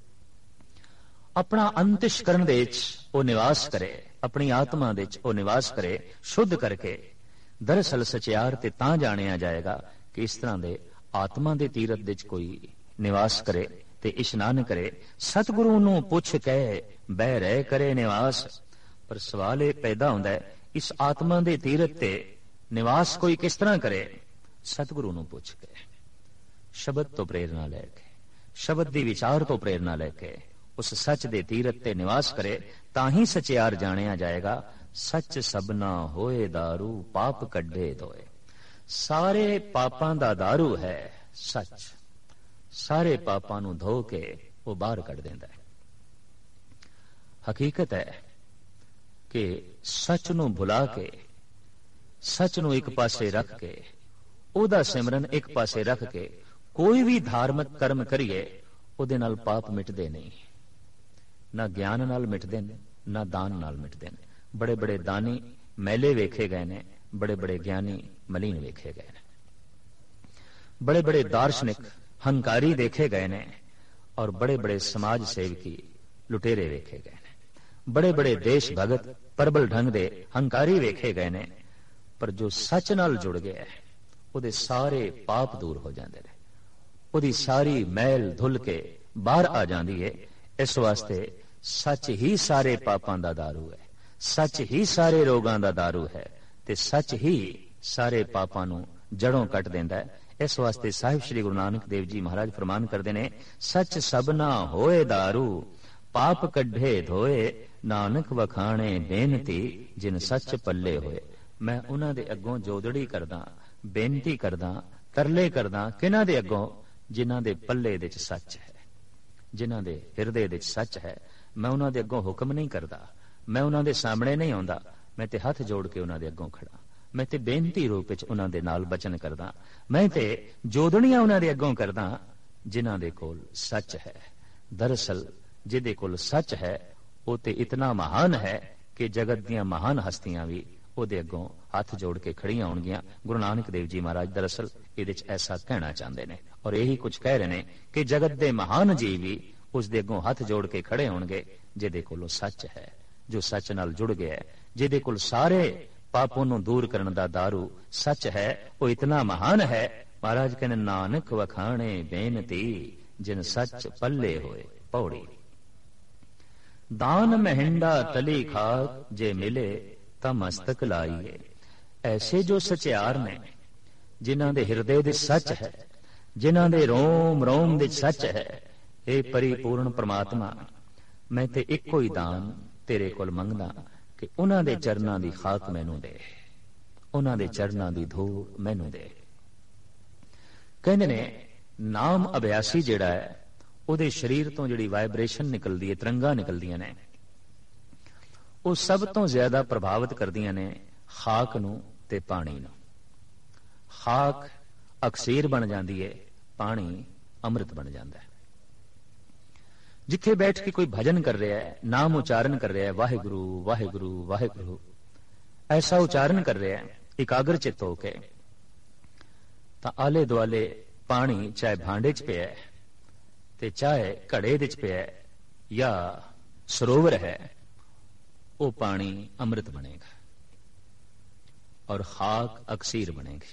ਆਪਣਾ ਅੰਤਿਸ਼ਕਰਨ ਦੇ ਵਿੱਚ ਉਹ ਨਿਵਾਸ ਕਰੇ, ਆਪਣੀ ਆਤਮਾ ਦੇ ਵਿੱਚ ਉਹ ਨਿਵਾਸ ਕਰੇ, ਸ਼ੁੱਧ ਕਰਕੇ। ਦਰਅਸਲ ਸਚਿਆਰ ਤੇ ਤਾਂ ਜਾਣਿਆ ਜਾਏਗਾ ਕਿ ਇਸ ਤਰ੍ਹਾਂ ਦੇ ਆਤਮਾ ਦੇ ਤੀਰਥ ਦੇ ਵਿੱਚ ਕੋਈ ਨਿਵਾਸ ਕਰੇ ਤੇ ਇਸ਼ਨਾਨ ਕਰੇ। ਸਤਿਗੁਰੂ ਨੂੰ ਪੁੱਛ ਕੇ ਬਹਿ ਰਹਿ ਕਰੇ ਨਿਵਾਸ। ਪਰ ਸਵਾਲ ਇਹ ਪੈਦਾ ਹੁੰਦਾ ਹੈ, ਇਸ ਆਤਮਾ ਦੇ ਤੀਰਥ ਤੇ ਨਿਵਾਸ ਕੋਈ ਕਿਸ ਤਰ੍ਹਾਂ ਕਰੇ? ਸਤਿਗੁਰੂ ਨੂੰ ਪੁੱਛ ਕੇ, ਸ਼ਬਦ ਤੋਂ ਪ੍ਰੇਰਨਾ ਲੈ ਕੇ, ਸ਼ਬਦ ਦੀ ਵਿਚਾਰ ਤੋਂ ਪ੍ਰੇਰਨਾ ਲੈ ਕੇ ਉਸ ਸੱਚ ਦੇ ਤੀਰਥ ਤੇ ਨਿਵਾਸ ਕਰੇ, ਤਾਂ ਹੀ ਸਚਿਆਰ ਜਾਣਿਆ ਜਾਏਗਾ। ਸੱਚ ਸਭਨਾ ਹੋਏ ਦਾਰੂ, ਪਾਪ ਕੱਢੇ ਧੋਏ। ਸਾਰੇ ਪਾਪਾਂ ਦਾ ਦਾਰੂ ਹੈ ਸੱਚ। ਸਾਰੇ ਪਾਪਾਂ ਨੂੰ ਧੋ ਕੇ ਉਹ ਬਾਹਰ ਕੱਢ ਦਿੰਦਾ ਹੈ। ਹਕੀਕਤ ਹੈ ਕਿ ਸੱਚ ਨੂੰ ਭੁਲਾ ਕੇ, ਸੱਚ ਨੂੰ ਇੱਕ ਪਾਸੇ ਰੱਖ ਕੇ, ਉਹਦਾ ਸਿਮਰਨ ਇੱਕ ਪਾਸੇ ਰੱਖ ਕੇ ਕੋਈ ਵੀ ਧਾਰਮਿਕ ਕਰਮ ਕਰੀਏ, ਉਹਦੇ ਨਾਲ ਪਾਪ ਮਿਟਦੇ ਨਹੀਂ। ਨਾ ਗਿਆਨ ਨਾਲ ਮਿਟਦੇ ਨੇ, ਨਾ ਦਾਨ ਨਾਲ ਮਿਟਦੇ ਨੇ। ਬੜੇ ਬੜੇ ਦਾਨੀ ਮੈਲੇ ਵੇਖੇ ਗਏ ਨੇ, ਬੜੇ ਬੜੇ ਗਿਆਨੀ ਮਲੀਨ ਵੇਖੇ ਗਏ ਨੇ। ਬੜੇ ਬੜੇ ਦਾਰਸ਼ਨਿਕ ਹੰਕਾਰੀ ਦੇਖੇ ਗਏ ਨੇ, ਔਰ ਬੜੇ ਬੜੇ ਸਮਾਜ ਸੇਵਕੀ ਲੁਟੇਰੇ ਵੇਖੇ ਗਏ ਨੇ। ਬੜੇ ਬੜੇ ਦੇਸ਼ ਭਗਤ ਪ੍ਰਬਲ ਢੰਗ ਦੇ ਹੰਕਾਰੀ ਵੇਖੇ ਗਏ ਨੇ। ਪਰ ਜੋ ਸੱਚ ਨਾਲ ਜੁੜ ਗਿਆ ਹੈ, ਉਹਦੇ ਸਾਰੇ ਪਾਪ ਦੂਰ ਹੋ ਜਾਂਦੇ ਨੇ, ਉਹਦੀ ਸਾਰੀ ਮੈਲ ਧੁੱਲ ਕੇ ਬਾਹਰ ਆ ਜਾਂਦੀ ਹੈ। ਇਸ ਵਾਸਤੇ ਸੱਚ ਹੀ ਸਾਰੇ ਪਾਪਾਂ ਦਾ ਦਾਰੂ ਹੈ, ਸੱਚ ਹੀ ਸਾਰੇ ਰੋਗਾਂ ਦਾ ਦਾਰੂ ਹੈ, ਤੇ ਸੱਚ ਹੀ ਸਾਰੇ ਪਾਪਾਂ ਨੂੰ ਜੜੋਂ ਕੱਟ ਦਿੰਦਾ ਹੈ। ਇਸ ਵਾਸਤੇ ਸਾਹਿਬ ਸ੍ਰੀ ਗੁਰੂ ਨਾਨਕ ਦੇਵ ਜੀ ਮਹਾਰਾਜ ਫਰਮਾਨ ਕਰਦੇ ਨੇ, ਸੱਚ ਸਭਨਾ ਹੋਏ ਦਾਰੂ, ਪਾਪ ਕੱਢੇ ਧੋਏ। ਨਾਨਕ ਵਖਾਣੇ ਬੇਨਤੀ, ਜਿਨ ਸੱਚ ਪੱਲੇ ਹੋਏ। ਮੈਂ ਉਹਨਾਂ ਦੇ ਅੱਗੋਂ ਜੋਦੜੀ ਕਰਦਾ, ਬੇਨਤੀ ਕਰਦਾ, ਤਰਲੇ ਕਰਦਾ। ਕਿਹਨਾਂ ਦੇ ਅੱਗੋਂ? ਜਿਨ੍ਹਾਂ ਦੇ ਪੱਲੇ ਦੇ ਵਿੱਚ ਸੱਚ ਹੈ, ਜਿਨ੍ਹਾਂ ਦੇ ਹਿਰਦੇ ਦੇ ਵਿੱਚ ਸੱਚ ਹੈ। ਮੈਂ ਉਹਨਾਂ ਦੇ ਅੱਗੋਂ ਹੁਕਮ ਨਹੀਂ ਕਰਦਾ, ਮੈਂ ਉਹਨਾਂ ਦੇ ਸਾਹਮਣੇ ਨਹੀਂ ਆਉਂਦਾ, ਮੈਂ ਤੇ ਹੱਥ ਜੋੜ ਕੇ ਉਹਨਾਂ ਦੇ ਅੱਗੋਂ ਖੜਾ, ਮੈਂ ਤੇ ਬੇਨਤੀ ਰੂਪ ਵਿੱਚ ਉਹਨਾਂ ਦੇ ਨਾਲ ਬਚਨ ਕਰਦਾ, ਮੈਂ ਤੇ ਜੋਦੜੀਆਂ ਉਹਨਾਂ ਦੇ ਅੱਗੋਂ ਕਰਦਾ ਜਿਨ੍ਹਾਂ ਦੇ ਕੋਲ ਸੱਚ ਹੈ। ਦਰਅਸਲ ਜਿਹਦੇ ਕੋਲ ਸੱਚ ਹੈ ਉਹ ਤੇ ਇਤਨਾ ਮਹਾਨ ਹੈ ਕਿ ਜਗਤ ਦੀਆਂ ਮਹਾਨ ਹਸਤੀਆਂ ਵੀ ਉਹਦੇ ਅੱਗੋਂ ਹੱਥ ਜੋੜ ਕੇ ਖੜੀਆਂ ਹੋਣਗੀਆਂ। ਗੁਰੂ ਨਾਨਕ ਦੇਵ ਜੀ ਮਹਾਰਾਜ ਦਰਅਸਲ ਇਹਦੇ ਚ ਐਸਾ ਕਹਿਣਾ ਚਾਹੁੰਦੇ ਨੇ, ਔਰ ਇਹੀ ਕੁਝ ਕਹਿ ਰਹੇ ਨੇ ਕਿ ਜਗਤ ਦੇ ਮਹਾਨ ਜੀਵ ਵੀ ਉਸ ਦੇ ਅੱਗੋਂ ਹੱਥ ਜੋੜ ਕੇ ਖੜੇ ਹੋਣਗੇ ਜਿਹਦੇ ਕੋਲੋਂ ਸੱਚ ਹੈ, ਜੋ ਸੱਚ ਨਾਲ ਜੁੜ ਗਿਆ ਹੈ, ਜਿਹਦੇ ਕੋਲ ਸਾਰੇ ਪਾਪੋਂ ਨੂੰ ਦੂਰ ਕਰਨ ਦਾ ਦਾਰੂ ਸੱਚ ਹੈ। ਉਹ ਇਤਨਾ ਮਹਾਨ ਹੈ। ਮਹਾਰਾਜ ਕਹਿੰਦੇ, ਨਾਨਕ ਵਖਾਣੇ ਬੇਨਤੀ, ਜਿਨ ਸੱਚ ਪੱਲੇ ਹੋਏ। ਪੌੜੀ। ਦਾਨ ਮਹਿੰਡਾ ਤਲੀ ਖਾਕ, ਜੇ ਮਿਲੇ ਤਾਂ ਮਸਤਕ ਲਾਈਏ। ਐਸੇ ਜੋ ਸਚਿਆਰ ਨੇ, ਜਿਨ੍ਹਾਂ ਦੇ ਹਿਰਦੇ ਦੇ ਸੱਚ ਹੈ, ਜਿਨ੍ਹਾਂ ਦੇ ਰੋਮ ਰੋਮ ਦੇ ਸੱਚ ਹੈ, ਇਹ ਪਰਿਪੂਰਨ ਪ੍ਰਮਾਤਮਾ, ਮੈਂ ਤੇ ਇੱਕੋ ਹੀ ਦਾਨ ਤੇਰੇ ਕੋਲ ਮੰਗਦਾ ਕਿ ਉਹਨਾਂ ਦੇ ਚਰਨਾਂ ਦੀ ਖਾਕ ਮੈਨੂੰ ਦੇ, ਉਹਨਾਂ ਦੇ ਚਰਨਾਂ ਦੀ ਧੂੜ ਮੈਨੂੰ ਦੇ। ਕਹਿੰਦੇ ਨੇ ਨਾਮ ਅਭਿਆਸੀ ਜਿਹੜਾ ਹੈ, ਉਹਦੇ ਸਰੀਰ ਤੋਂ ਜਿਹੜੀ ਵਾਈਬ੍ਰੇਸ਼ਨ ਨਿਕਲਦੀ ਹੈ, ਤਰੰਗਾਂ ਨਿਕਲਦੀਆਂ ਨੇ, ਉਹ ਸਭ ਤੋਂ ਜ਼ਿਆਦਾ ਪ੍ਰਭਾਵਿਤ ਕਰਦੀਆਂ ਨੇ ਖਾਕ ਨੂੰ ਤੇ ਪਾਣੀ ਨੂੰ। ਖਾਕ ਅਕਸੀਰ ਬਣ ਜਾਂਦੀ ਹੈ, ਪਾਣੀ ਅੰਮ੍ਰਿਤ ਬਣ ਜਾਂਦਾ ਹੈ। ਜਿੱਥੇ ਬੈਠ ਕੇ ਕੋਈ ਭਜਨ ਕਰ ਰਿਹਾ ਹੈ, ਨਾਮ ਉਚਾਰਨ ਕਰ ਰਿਹਾ ਹੈ, ਵਾਹਿਗੁਰੂ ਵਾਹਿਗੁਰੂ ਵਾਹਿਗੁਰੂ, ਐਸਾ ਉਚਾਰਨ ਕਰ ਰਿਹਾ ਹੈ ਇਕਾਗਰ ਚਿੱਤ ਹੋ ਕੇ, ਤਾਂ ਆਲੇ ਦੁਆਲੇ ਪਾਣੀ ਚਾਹੇ ਭਾਂਡੇ 'ਚ ਪਿਆ ਤੇ ਚਾਹੇ ਘੜੇ ਦੇ 'ਚ ਪਿਆ ਜਾਂ ਸਰੋਵਰ ਹੈ, ਉਹ ਪਾਣੀ ਅੰਮ੍ਰਿਤ ਬਣੇਗਾ ਔਰ ਖਾਕ ਅਕਸੀਰ ਬਣੇਗੀ।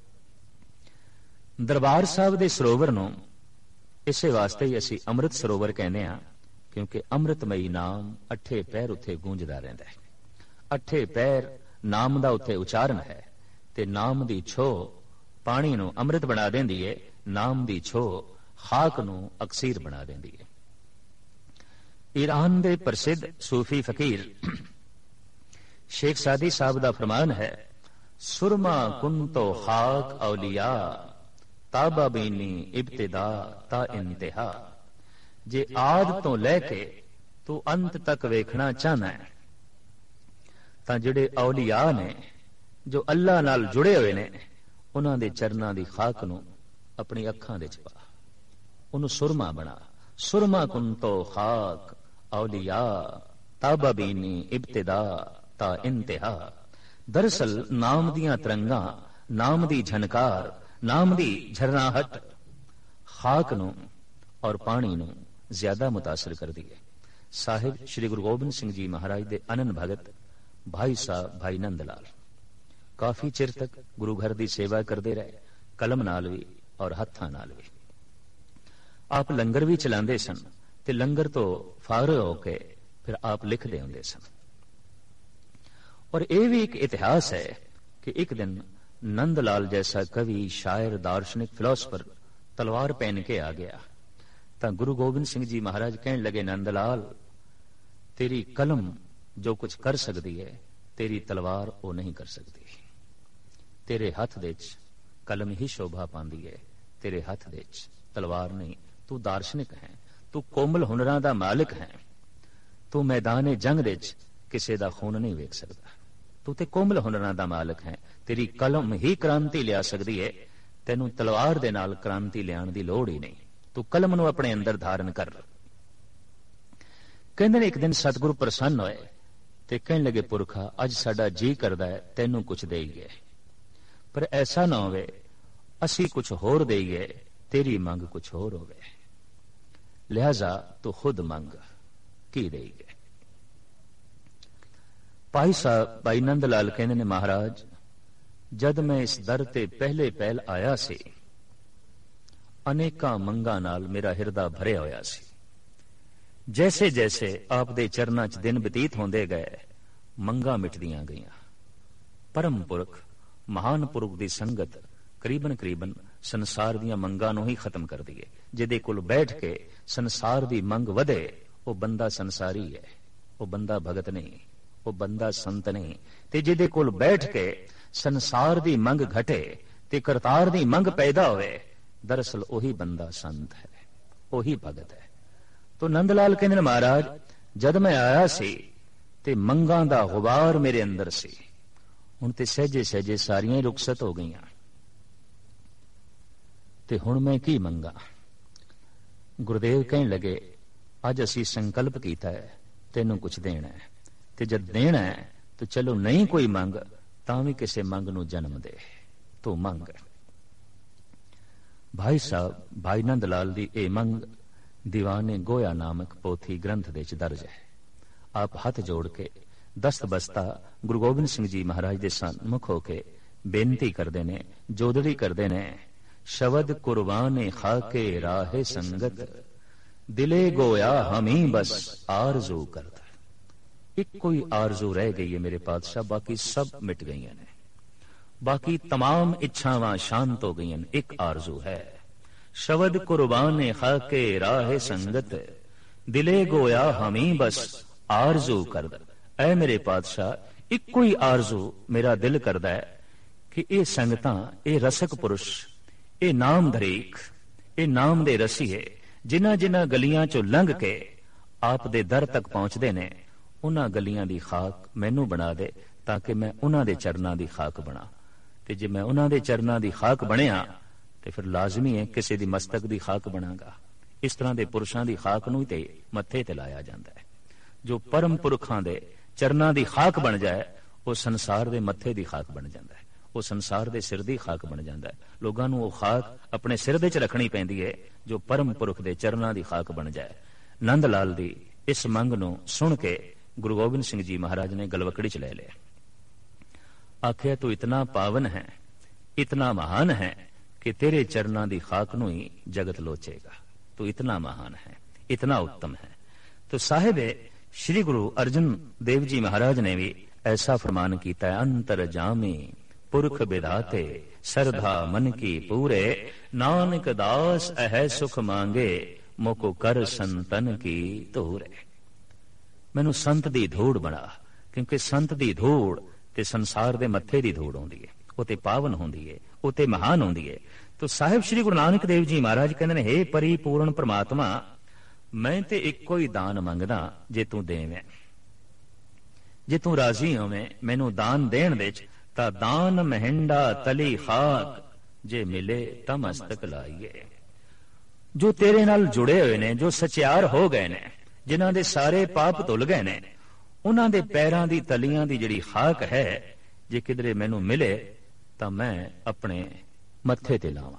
ਦਰਬਾਰ ਸਾਹਿਬ ਦੇ ਸਰੋਵਰ ਨੂੰ ਇਸੇ ਵਾਸਤੇ ਹੀ ਅਸੀਂ ਅੰਮ੍ਰਿਤ ਸਰੋਵਰ ਕਹਿੰਦੇ ਹਾਂ, ਕਿਉਂਕਿ ਅੰਮ੍ਰਿਤਮਈ ਨਾਮ ਅੱਠੇ ਪੈਰ ਉੱਥੇ ਗੂੰਜਦਾ ਰਹਿੰਦਾ ਹੈ। ਅੱਠੇ ਪੈਰ ਨਾਮ ਦਾ ਉੱਥੇ ਉਚਾਰਨ ਹੈ, ਤੇ ਨਾਮ ਦੀ ਛੋਹ ਪਾਣੀ ਨੂੰ ਅੰਮ੍ਰਿਤ ਬਣਾ ਦਿੰਦੀ ਹੈ। ਨਾਮ ਦੀ ਛੋ ਖਾਕ ਨੂੰ ਅਕਸੀਰ ਬਣਾ ਦਿੰਦੀ ਹੈ। ਈਰਾਨ ਦੇ ਪ੍ਰਸਿੱਧ ਸੂਫੀ ਫਕੀਰ ਸ਼ੇਖ ਸਾਦੀ ਸਾਹਿਬ ਦਾ ਫਰਮਾਨ ਹੈ, ਸੁਰਮਾ ਕੁੰਤੋ ਖਾਕ ਔਲੀਆ ਤਾਬਾ ਬੀਨੀ ਇਬਤਿਦਾ ਤਾ ਇੰਤਹਾ। ਜੇ ਆਦ ਤੋਂ ਲੈ ਕੇ ਤੂੰ ਅੰਤ ਤੱਕ ਵੇਖਣਾ ਚਾਹਨਾ ਹੈ ਤਾਂ ਜਿਹੜੇ ਔਲੀਆ ਨੇ, ਜੋ ਅੱਲਾ ਨਾਲ ਜੁੜੇ ਹੋਏ ਨੇ, ਉਹਨਾਂ ਦੇ ਚਰਨਾਂ ਦੀ ਖਾਕ ਨੂੰ ਆਪਣੀ ਅੱਖਾਂ ਦੇ ਚ ਪਾ, ਉਹਨੂੰ ਸੁਰਮਾ ਬਣਾ। ਸੁਰਮਾ ਕੁੰਤੋ ਖਾਕ ਔਲੀਆ ਤਾਬਾ ਬੀਨੀ ਇਬਤਿਦਾ ਤਾ ਇੰਤਹਾ। ਦਰਅਸਲ ਨਾਮ ਦੀਆਂ ਤਰੰਗਾਂ, ਨਾਮ ਦੀ ਝਨਕਾਰ, ਨਾਮ ਦੀ ਝਰਨਾਹਟ ਖਾਕ ਨੂੰ ਔਰ ਪਾਣੀ ਨੂੰ ਜ਼ਿਆਦਾ ਮੁਤਾਸਰ ਕਰਦੀ ਹੈ। ਸਾਹਿਬ ਸ਼੍ਰੀ ਗੁਰੂ ਗੋਬਿੰਦ ਸਿੰਘ ਜੀ ਮਹਾਰਾਜ ਦੇ ਅਨੰਨ ਭਗਤ ਭਾਈ ਸਾਹਿਬ ਭਾਈ ਨੰਦ ਲਾਲ ਕਾਫੀ ਚਿਰ ਤੱਕ ਗੁਰੂ ਘਰ ਦੀ ਸੇਵਾ ਕਰਦੇ ਰਹੇ, ਕਲਮ ਨਾਲ ਵੀ ਔਰ ਹੱਥਾਂ ਨਾਲ ਵੀ। ਆਪ ਲੰਗਰ ਵੀ ਚਲਾਉਂਦੇ ਸਨ ਤੇ ਲੰਗਰ ਤੋਂ ਫਾਰਗ ਹੋ ਕੇ ਫਿਰ ਆਪ ਲਿਖਦੇ ਹੁੰਦੇ ਸਨ। ਔਰ ਇਹ ਵੀ ਇੱਕ ਇਤਿਹਾਸ ਹੈ ਕਿ ਇੱਕ ਦਿਨ ਨੰਦ ਲਾਲ ਜੈਸਾ ਕਵੀ, ਸ਼ਾਇਰ, ਦਾਰਸ਼ਨਿਕ, ਫਿਲਾਸਫਰ ਤਲਵਾਰ ਪਹਿਨ ਕੇ ਆ ਗਿਆ ਤਾਂ ਗੁਰੂ ਗੋਬਿੰਦ ਸਿੰਘ ਜੀ ਮਹਾਰਾਜ ਕਹਿਣ ਲੱਗੇ, ਨੰਦ ਲਾਲ, ਤੇਰੀ ਕਲਮ ਜੋ ਕੁਝ ਕਰ ਸਕਦੀ ਹੈ, ਤੇਰੀ ਤਲਵਾਰ ਉਹ ਨਹੀਂ ਕਰ ਸਕਦੀ। ਤੇਰੇ ਹੱਥ ਦੇ ਚ ਕਲਮ ਹੀ ਸ਼ੋਭਾ ਪਾਉਂਦੀ ਹੈ, ਤੇਰੇ ਹੱਥ ਦੇ ਚ ਤਲਵਾਰ ਨਹੀਂ। ਤੂੰ ਦਾਰਸ਼ਨਿਕ ਹੈ, ਤੂੰ ਕੋਮਲ ਹੁਨਰਾਂ ਦਾ ਮਾਲਕ ਹੈ, ਤੂੰ ਮੈਦਾਨੇ ਜੰਗ ਦੇ ਚ ਕਿਸੇ ਦਾ ਖੂਨ ਨਹੀਂ ਵੇਖ ਸਕਦਾ। ਤੂੰ ਤੇ ਕੋਮਲ ਹੁਨਰਾਂ ਦਾ ਮਾਲਕ ਹੈ, ਤੇਰੀ ਕਲਮ ਹੀ ਕ੍ਰਾਂਤੀ ਲਿਆ ਸਕਦੀ ਹੈ, ਤੈਨੂੰ ਤਲਵਾਰ ਦੇ ਨਾਲ ਕ੍ਰਾਂਤੀ ਲਿਆਉਣ ਦੀ ਲੋੜ ਹੀ ਨਹੀਂ। ਤੂੰ ਕਲਮ ਨੂੰ ਆਪਣੇ ਅੰਦਰ ਧਾਰਨ ਕਰ। ਕਹਿੰਦੇ ਨੇ ਇੱਕ ਦਿਨ ਸਤਿਗੁਰੂ ਪ੍ਰਸੰਨ ਹੋਏ ਤੇ ਕਹਿਣ ਲੱਗੇ, ਪੁਰਖਾ, ਅੱਜ ਸਾਡਾ ਜੀ ਕਰਦਾ ਹੈ ਤੈਨੂੰ ਕੁਛ ਦੇਈਏ, ਪਰ ਐਸਾ ਨਾ ਹੋਵੇ ਅਸੀਂ ਕੁਛ ਹੋਰ ਦੇਈਏ, ਤੇਰੀ ਮੰਗ ਕੁਛ ਹੋਰ ਹੋਵੇ, ਲਿਹਾਜ਼ਾ ਤੂੰ ਖੁਦ ਮੰਗ, ਕੀ ਦੇਈਏ। ਭਾਈ ਸਾਹਿਬ ਭਾਈ ਨੰਦ ਲਾਲ ਕਹਿੰਦੇ ਨੇ, ਮਹਾਰਾਜ, ਜਦ ਮੈਂ ਇਸ ਦਰ ਤੇ ਪਹਿਲੇ ਪਹਿਲ ਆਇਆ ਸੀ, ਅਨੇਕਾਂ ਮੰਗਾਂ ਨਾਲ ਮੇਰਾ ਹਿਰਦਾ ਭਰਿਆ ਹੋਇਆ ਸੀ। ਜੈਸੇ ਜੈਸੇ ਆਪ ਦੇ ਚਰਨਾਂ 'ਚ ਦਿਨ ਬਤੀਤ ਹੁੰਦੇ ਗਏ, ਮੰਗਾਂ ਮਿਟਦੀਆਂ ਗਈਆਂ। ਪਰਮ ਪੁਰਖ, ਮਹਾਨ ਪੁਰਖ ਦੀ ਸੰਗਤ ਕਰੀਬਨ ਸੰਸਾਰ ਦੀਆਂ ਮੰਗਾਂ ਨੂੰ ਹੀ ਖਤਮ ਕਰਦੀ ਹੈ। ਜਿਹਦੇ ਕੋਲ ਬੈਠ ਕੇ ਸੰਸਾਰ ਦੀ ਮੰਗ ਵਧੇ, ਉਹ ਬੰਦਾ ਸੰਸਾਰੀ ਹੈ, ਉਹ ਬੰਦਾ ਭਗਤ ਨਹੀਂ, ਉਹ ਬੰਦਾ ਸੰਤ ਨਹੀਂ। ਤੇ ਜਿਹਦੇ ਕੋਲ ਬੈਠ ਕੇ ਸੰਸਾਰ ਦੀ ਮੰਗ ਘਟੇ ਤੇ ਕਰਤਾਰ ਦੀ ਮੰਗ ਪੈਦਾ ਹੋਵੇ, ਦਰਅਸਲ ਉਹੀ ਬੰਦਾ ਸੰਤ ਹੈ, ਉਹੀ ਭਗਤ ਹੈ। ਤੋ ਨੰਦ ਲਾਲ ਕਹਿੰਦੇ ਨੇ, ਮਹਾਰਾਜ, ਜਦ ਮੈਂ ਆਇਆ ਸੀ ਤੇ ਮੰਗਾਂ ਦਾ ਗੁਬਾਰ ਮੇਰੇ ਅੰਦਰ ਸੀ, ਹੁਣ ਤੇ ਸਹਿਜੇ ਸਹਿਜੇ ਸਾਰੀਆਂ ਹੀ ਰੁਖਸਤ ਹੋ ਗਈਆਂ, ਤੇ ਹੁਣ ਮੈਂ ਕੀ ਮੰਗਾ। ਗੁਰਦੇਵ ਕਹਿਣ ਲੱਗੇ, ਅੱਜ ਅਸੀਂ ਸੰਕਲਪ ਕੀਤਾ ਹੈ ਤੈਨੂੰ ਕੁਛ ਦੇਣਾ ਹੈ, ਤੇ ਜਦ ਦੇਣਾ ਹੈ ਤਾਂ ਚਲੋ ਨਹੀਂ ਕੋਈ ਮੰਗ ਤਾਂ ਵੀ ਕਿਸੇ ਮੰਗ ਨੂੰ ਜਨਮ ਦੇ, ਤੂੰ ਮੰਗ। ਭਾਈ ਸਾਹਿਬ ਭਾਈ ਨੰਦ ਲਾਲ ਦੀ ਇਹ ਮੰਗ ਦੀਵਾਨੇ ਗੋਇਆ ਨਾਮਕ ਪੋਥੀ ਗ੍ਰੰਥ ਦੇ ਚ ਦਰਜ ਹੈ। ਆਪ ਹੱਥ ਜੋੜ ਕੇ ਦਸਤਬਸਤਾ ਗੁਰੂ ਗੋਬਿੰਦ ਸਿੰਘ ਜੀ ਮਹਾਰਾਜ ਦੇ ਸਨਮੁਖ ਹੋ ਕੇ ਬੇਨਤੀ ਕਰਦੇ ਨੇ, ਜੋਦੜੀ ਕਰਦੇ ਨੇ, ਸ਼ਬਦ ਕੁਰਬਾਨੇ ਖਾਕੇ ਰਾਹੇ ਸੰਗਤ, ਦਿਲੇ ਗੋਇਆ ਹਮੀ ਬਸ ਆਰਜ਼ੂ ਕਰਦਾ। ਇੱਕੋ ਹੀ ਆਰਜ਼ੂ ਰਹਿ ਗਈ ਹੈ ਮੇਰੇ ਪਾਤਸ਼ਾਹ, ਬਾਕੀ ਸਭ ਮਿਟ ਗਈਆਂ ਨੇ, ਬਾਕੀ तमाम ਇੱਛਾਵਾਂ ਸ਼ਾਂਤ ਹੋ ਗਈਆਂ ਨੇ। ਇੱਕ ਆਰਜ਼ੂ ਹੈ, ਸ਼ਬਦ ਕੁਰਬਾਨੇ ਖਾਕੇ ਰਾਹੇ ਸੰਗਤ, ਦਿਲੇ ਗੋਇਆ ਹਮੀ ਬਸ ਆਰਜ਼ੂ ਕਰਦਾ। ਐ ਮੇਰੇ ਪਾਤਸ਼ਾਹ, ਇੱਕੋ ਹੀ ਆਰਜ਼ੂ ਮੇਰਾ ਦਿਲ ਕਰਦਾ ਹੈ ਕਿ ਇਹ ਸੰਗਤਾਂ, ਇਹ ਰਸਕ ਪੁਰਸ਼, ਇਹ ਨਾਮ ਧਰੀਕ, ਇਹ ਨਾਮ ਦੇ ਰਸੀਏ, ਜਿਨ੍ਹਾਂ ਜਿਨ੍ਹਾਂ ਗਲੀਆਂ ਚੋਂ ਲੰਘ ਕੇ ਆਪ ਦੇ ਦਰ ਤੱਕ ਪਹੁੰਚਦੇ ਨੇ, ਉਹਨਾਂ ਗਲੀਆਂ ਦੀ ਖਾਕ ਮੈਨੂੰ ਬਣਾ ਦੇ, ਤਾਂ ਕਿ ਮੈਂ ਉਹਨਾਂ ਦੇ ਚਰਨਾਂ ਦੀ ਖਾਕ ਬਣਾ। ਤੇ ਜੇ ਮੈਂ ਉਹਨਾਂ ਦੇ ਚਰਨਾਂ ਦੀ ਖਾਕ ਬਣਿਆ ਤੇ ਫਿਰ ਲਾਜ਼ਮੀ ਹੈ ਕਿਸੇ ਦੀ ਮਸਤਕ ਦੀ ਖਾਕ ਬਣਾਂਗਾ। ਇਸ ਤਰ੍ਹਾਂ ਦੇ ਪੁਰਸ਼ਾਂ ਦੀ ਖਾਕ ਨੂੰ ਤੇ ਮੱਥੇ ਤੇ ਲਾਇਆ ਜਾਂਦਾ ਹੈ। ਜੋ ਪਰਮ ਪੁਰਖਾਂ ਦੇ ਚਰਨਾਂ ਦੀ ਖਾਕ ਬਣ ਜਾਏ, ਉਹ ਸੰਸਾਰ ਦੇ ਮੱਥੇ ਦੀ ਖਾਕ ਬਣ ਜਾਂਦਾ ਹੈ, ਉਹ ਸੰਸਾਰ ਦੇ ਸਿਰ ਦੀ ਖਾਕ ਬਣ ਜਾਂਦਾ ਹੈ। ਲੋਕਾਂ ਨੂੰ ਉਹ ਖਾਕ ਆਪਣੇ ਸਿਰ ਦੇ ਚ ਰੱਖਣੀ ਪੈਂਦੀ ਹੈ ਜੋ ਪਰਮ ਪੁਰਖ ਦੇ ਚਰਨਾਂ ਦੀ ਖਾਕ ਬਣ ਜਾਏ। ਨੰਦ ਲਾਲ ਦੀ ਇਸ ਮੰਗ ਨੂੰ ਸੁਣ ਕੇ ਗੁਰੂ ਗੋਬਿੰਦ ਸਿੰਘ ਜੀ ਮਹਾਰਾਜ ਨੇ ਗਲਵਕੜੀ ਚ ਲੈ ਲਿਆ। ਆਖਿਆ, ਤੂੰ ਇਤਨਾ ਪਾਵਨ ਹੈ, ਇਤਨਾ ਮਹਾਨ ਹੈ ਕਿ ਤੇਰੇ ਚਰਨਾਂ ਦੀ ਖਾਕ ਨੂੰ ਹੀ ਜਗਤ ਲੋਚੇਗਾ। ਤੂੰ ਇਤਨਾ ਮਹਾਨ ਹੈ, ਇਤਨਾ उत्तम है। तो साहिब श्री गुरु अर्जन देव जी महाराज ने भी ऐसा फरमान किया है, अंतर जामे पुरख विधाते ਸਰਧਾ ਮਨ ਕੀ ਪੂਰੇ, ਨਾਨਕ ਦਾਸ ਅਹੈ ਸੁਖ ਮੰਗੇ, ਮੁਕੁ ਕਰ ਸੰਤਨ ਕੀ ਧੂਰੇ। ਮੈਨੂੰ ਸੰਤ ਦੀ ਧੂੜ ਬਣਾ, ਕਿਉਂਕਿ ਸੰਤ ਦੀ ਧੂੜ ਤੇ ਸੰਸਾਰ ਦੇ ਮੱਥੇ ਦੀ ਧੂੜ ਹੁੰਦੀ ਹੈ, ਉਹ ਤੇ ਪਾਵਨ ਹੁੰਦੀ ਹੈ, ਉਹ ਤੇ ਮਹਾਨ ਹੁੰਦੀ ਹੈ। ਤੋ ਸਾਹਿਬ ਸ੍ਰੀ ਗੁਰੂ ਨਾਨਕ ਦੇਵ ਜੀ ਮਹਾਰਾਜ ਕਹਿੰਦੇ ਨੇ, ਹੇ ਪਰਿਪੂਰਨ ਪ੍ਰਮਾਤਮਾ, ਮੈਂ ਤੇ ਇੱਕੋ ਹੀ ਦਾਨ ਮੰਗਦਾ, ਜੇ ਤੂੰ ਦੇਵੇਂ, ਜੇ ਤੂੰ ਰਾਜ਼ੀ ਹੋਵੇਂ ਮੈਨੂੰ ਦਾਨ ਦੇਣ ਦੇ ਚ, ਤਾਂ ਦਾਨ ਮਹਿੰਡਾ ਤਲੀ ਖਾਕ, ਜੇ ਮਿਲੇ ਤਾਂ ਮਸਤਕ ਲਾਈਏ। ਜੋ ਤੇਰੇ ਨਾਲ ਜੁੜੇ ਹੋਏ ਨੇ, ਜੋ ਸਚਿਆਰ ਹੋ ਗਏ ਨੇ, ਜਿਨ੍ਹਾਂ ਦੇ ਸਾਰੇ ਪਾਪ ਧੁੱਲ ਗਏ ਨੇ, ਉਹਨਾਂ ਦੇ ਪੈਰਾਂ ਦੀ ਤਲੀਆਂ ਦੀ ਜਿਹੜੀ ਖਾਕ ਹੈ, ਜੇ ਕਿਧਰੇ ਮੈਨੂੰ ਮਿਲੇ ਤਾਂ ਮੈਂ ਆਪਣੇ ਮੱਥੇ ਤੇ ਲਾਵਾਂ,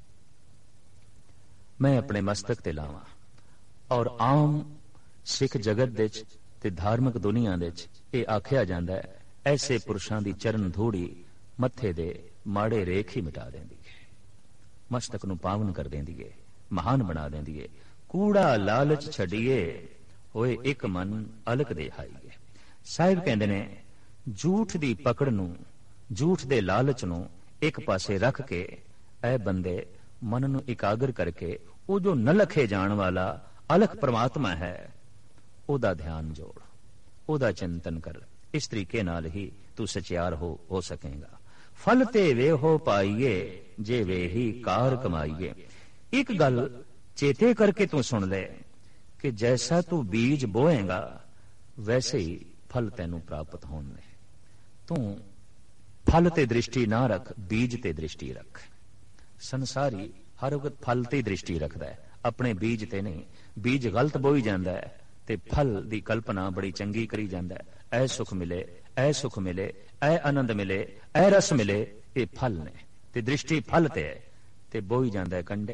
ਮੈਂ ਆਪਣੇ ਮਸਤਕ ਤੇ ਲਾਵਾਂ। ਔਰ ਆਮ ਸਿੱਖ ਜਗਤ ਦੇ ਚ ਤੇ ਧਾਰਮਿਕ ਦੁਨੀਆ ਦੇ ਚ ਇਹ ਆਖਿਆ ਜਾਂਦਾ ਹੈ, ਐਸੇ ਪੁਰਸ਼ਾਂ ਦੀ ਚਰਨ ਧੂੜੀ ਮੱਥੇ ਦੇ ਮਾੜੇ ਰੇਖ ਹੀ ਮਿਟਾ ਦਿੰਦੀ ਹੈ, ਮਸਤਕ ਨੂੰ ਪਾਵਨ ਕਰ ਦਿੰਦੀ ਹੈ, ਮਹਾਨ ਬਣਾ ਦਿੰਦੀ ਹੈ। ਕੂੜਾ ਲਾਲਚ ਛੱਡੀਏ, ਹੋਏ ਇੱਕ ਮਨ ਅਲਕ ਦੇ ਹਾਈਏ। ਸਾਹਿਬ ਕਹਿੰਦੇ ਨੇ, ਝੂਠ ਦੀ ਪਕੜ ਨੂੰ, ਝੂਠ ਦੇ ਲਾਲਚ ਨੂੰ ਇੱਕ ਪਾਸੇ ਰੱਖ ਕੇ, ਇਹ ਬੰਦੇ ਮਨ ਨੂੰ ਇਕਾਗਰ ਕਰਕੇ ਉਹ ਜੋ ਨ ਲਖੇ ਜਾਣ ਵਾਲਾ ਅਲਖ ਪ੍ਰਮਾਤਮਾ ਹੈ, ਉਹਦਾ ਧਿਆਨ ਜੋੜ, ਉਹਦਾ ਚਿੰਤਨ ਕਰ। ਇਸ ਤਰੀਕੇ ਨਾਲ ਹੀ ਤੂੰ ਸਚਿਆਰ ਹੋ ਸਕੇਗਾ। ਫਲ ਤੇ ਵੇਹੋ ਪਾਈਏ, ਜੇ ਵੇਹੀ ਕਾਰ ਕਮਾਈਏ। ਇੱਕ ਗੱਲ ਚੇਤੇ ਕਰਕੇ ਤੂੰ ਸੁਣ ਲੈ ਕਿ ਜੈਸਾ ਤੂੰ ਬੀਜ ਬੋਏਗਾ, ਵੈਸੇ ਹੀ ਫਲ ਤੈਨੂੰ ਪ੍ਰਾਪਤ ਹੋਣਗੇ। ਤੂੰ ਫਲ ਤੇ ਦ੍ਰਿਸ਼ਟੀ ਨਾ ਰੱਖ, ਬੀਜ ਤੇ ਦ੍ਰਿਸ਼ਟੀ ਰੱਖ। ਸੰਸਾਰੀ ਹਰ ਵਕਤ ਫਲ ਤੇ ਦ੍ਰਿਸ਼ਟੀ ਰੱਖਦਾ ਹੈ, ਆਪਣੇ ਬੀਜ ਤੇ ਨਹੀਂ। ਬੀਜ ਗਲਤ ਬੋਈ ਜਾਂਦਾ ਹੈ ਤੇ ਫਲ ਦੀ ਕਲਪਨਾ ਬੜੀ ਚੰਗੀ ਕਰੀ ਜਾਂਦਾ ਹੈ। ਐ ਸੁਖ ਮਿਲੇ, ਐ ਸੁਖ ਮਿਲੇ, ਐ ਆਨੰਦ ਮਿਲੇ, ਐ ਰਸ ਮਿਲੇ, ਇਹ ਫਲ ਨੇ ਤੇ ਦ੍ਰਿਸ਼ਟੀ ਫਲ ਤੇ ਹੈ ਤੇ ਬੋਈ ਜਾਂਦਾ ਹੈ ਕੰਡੇ।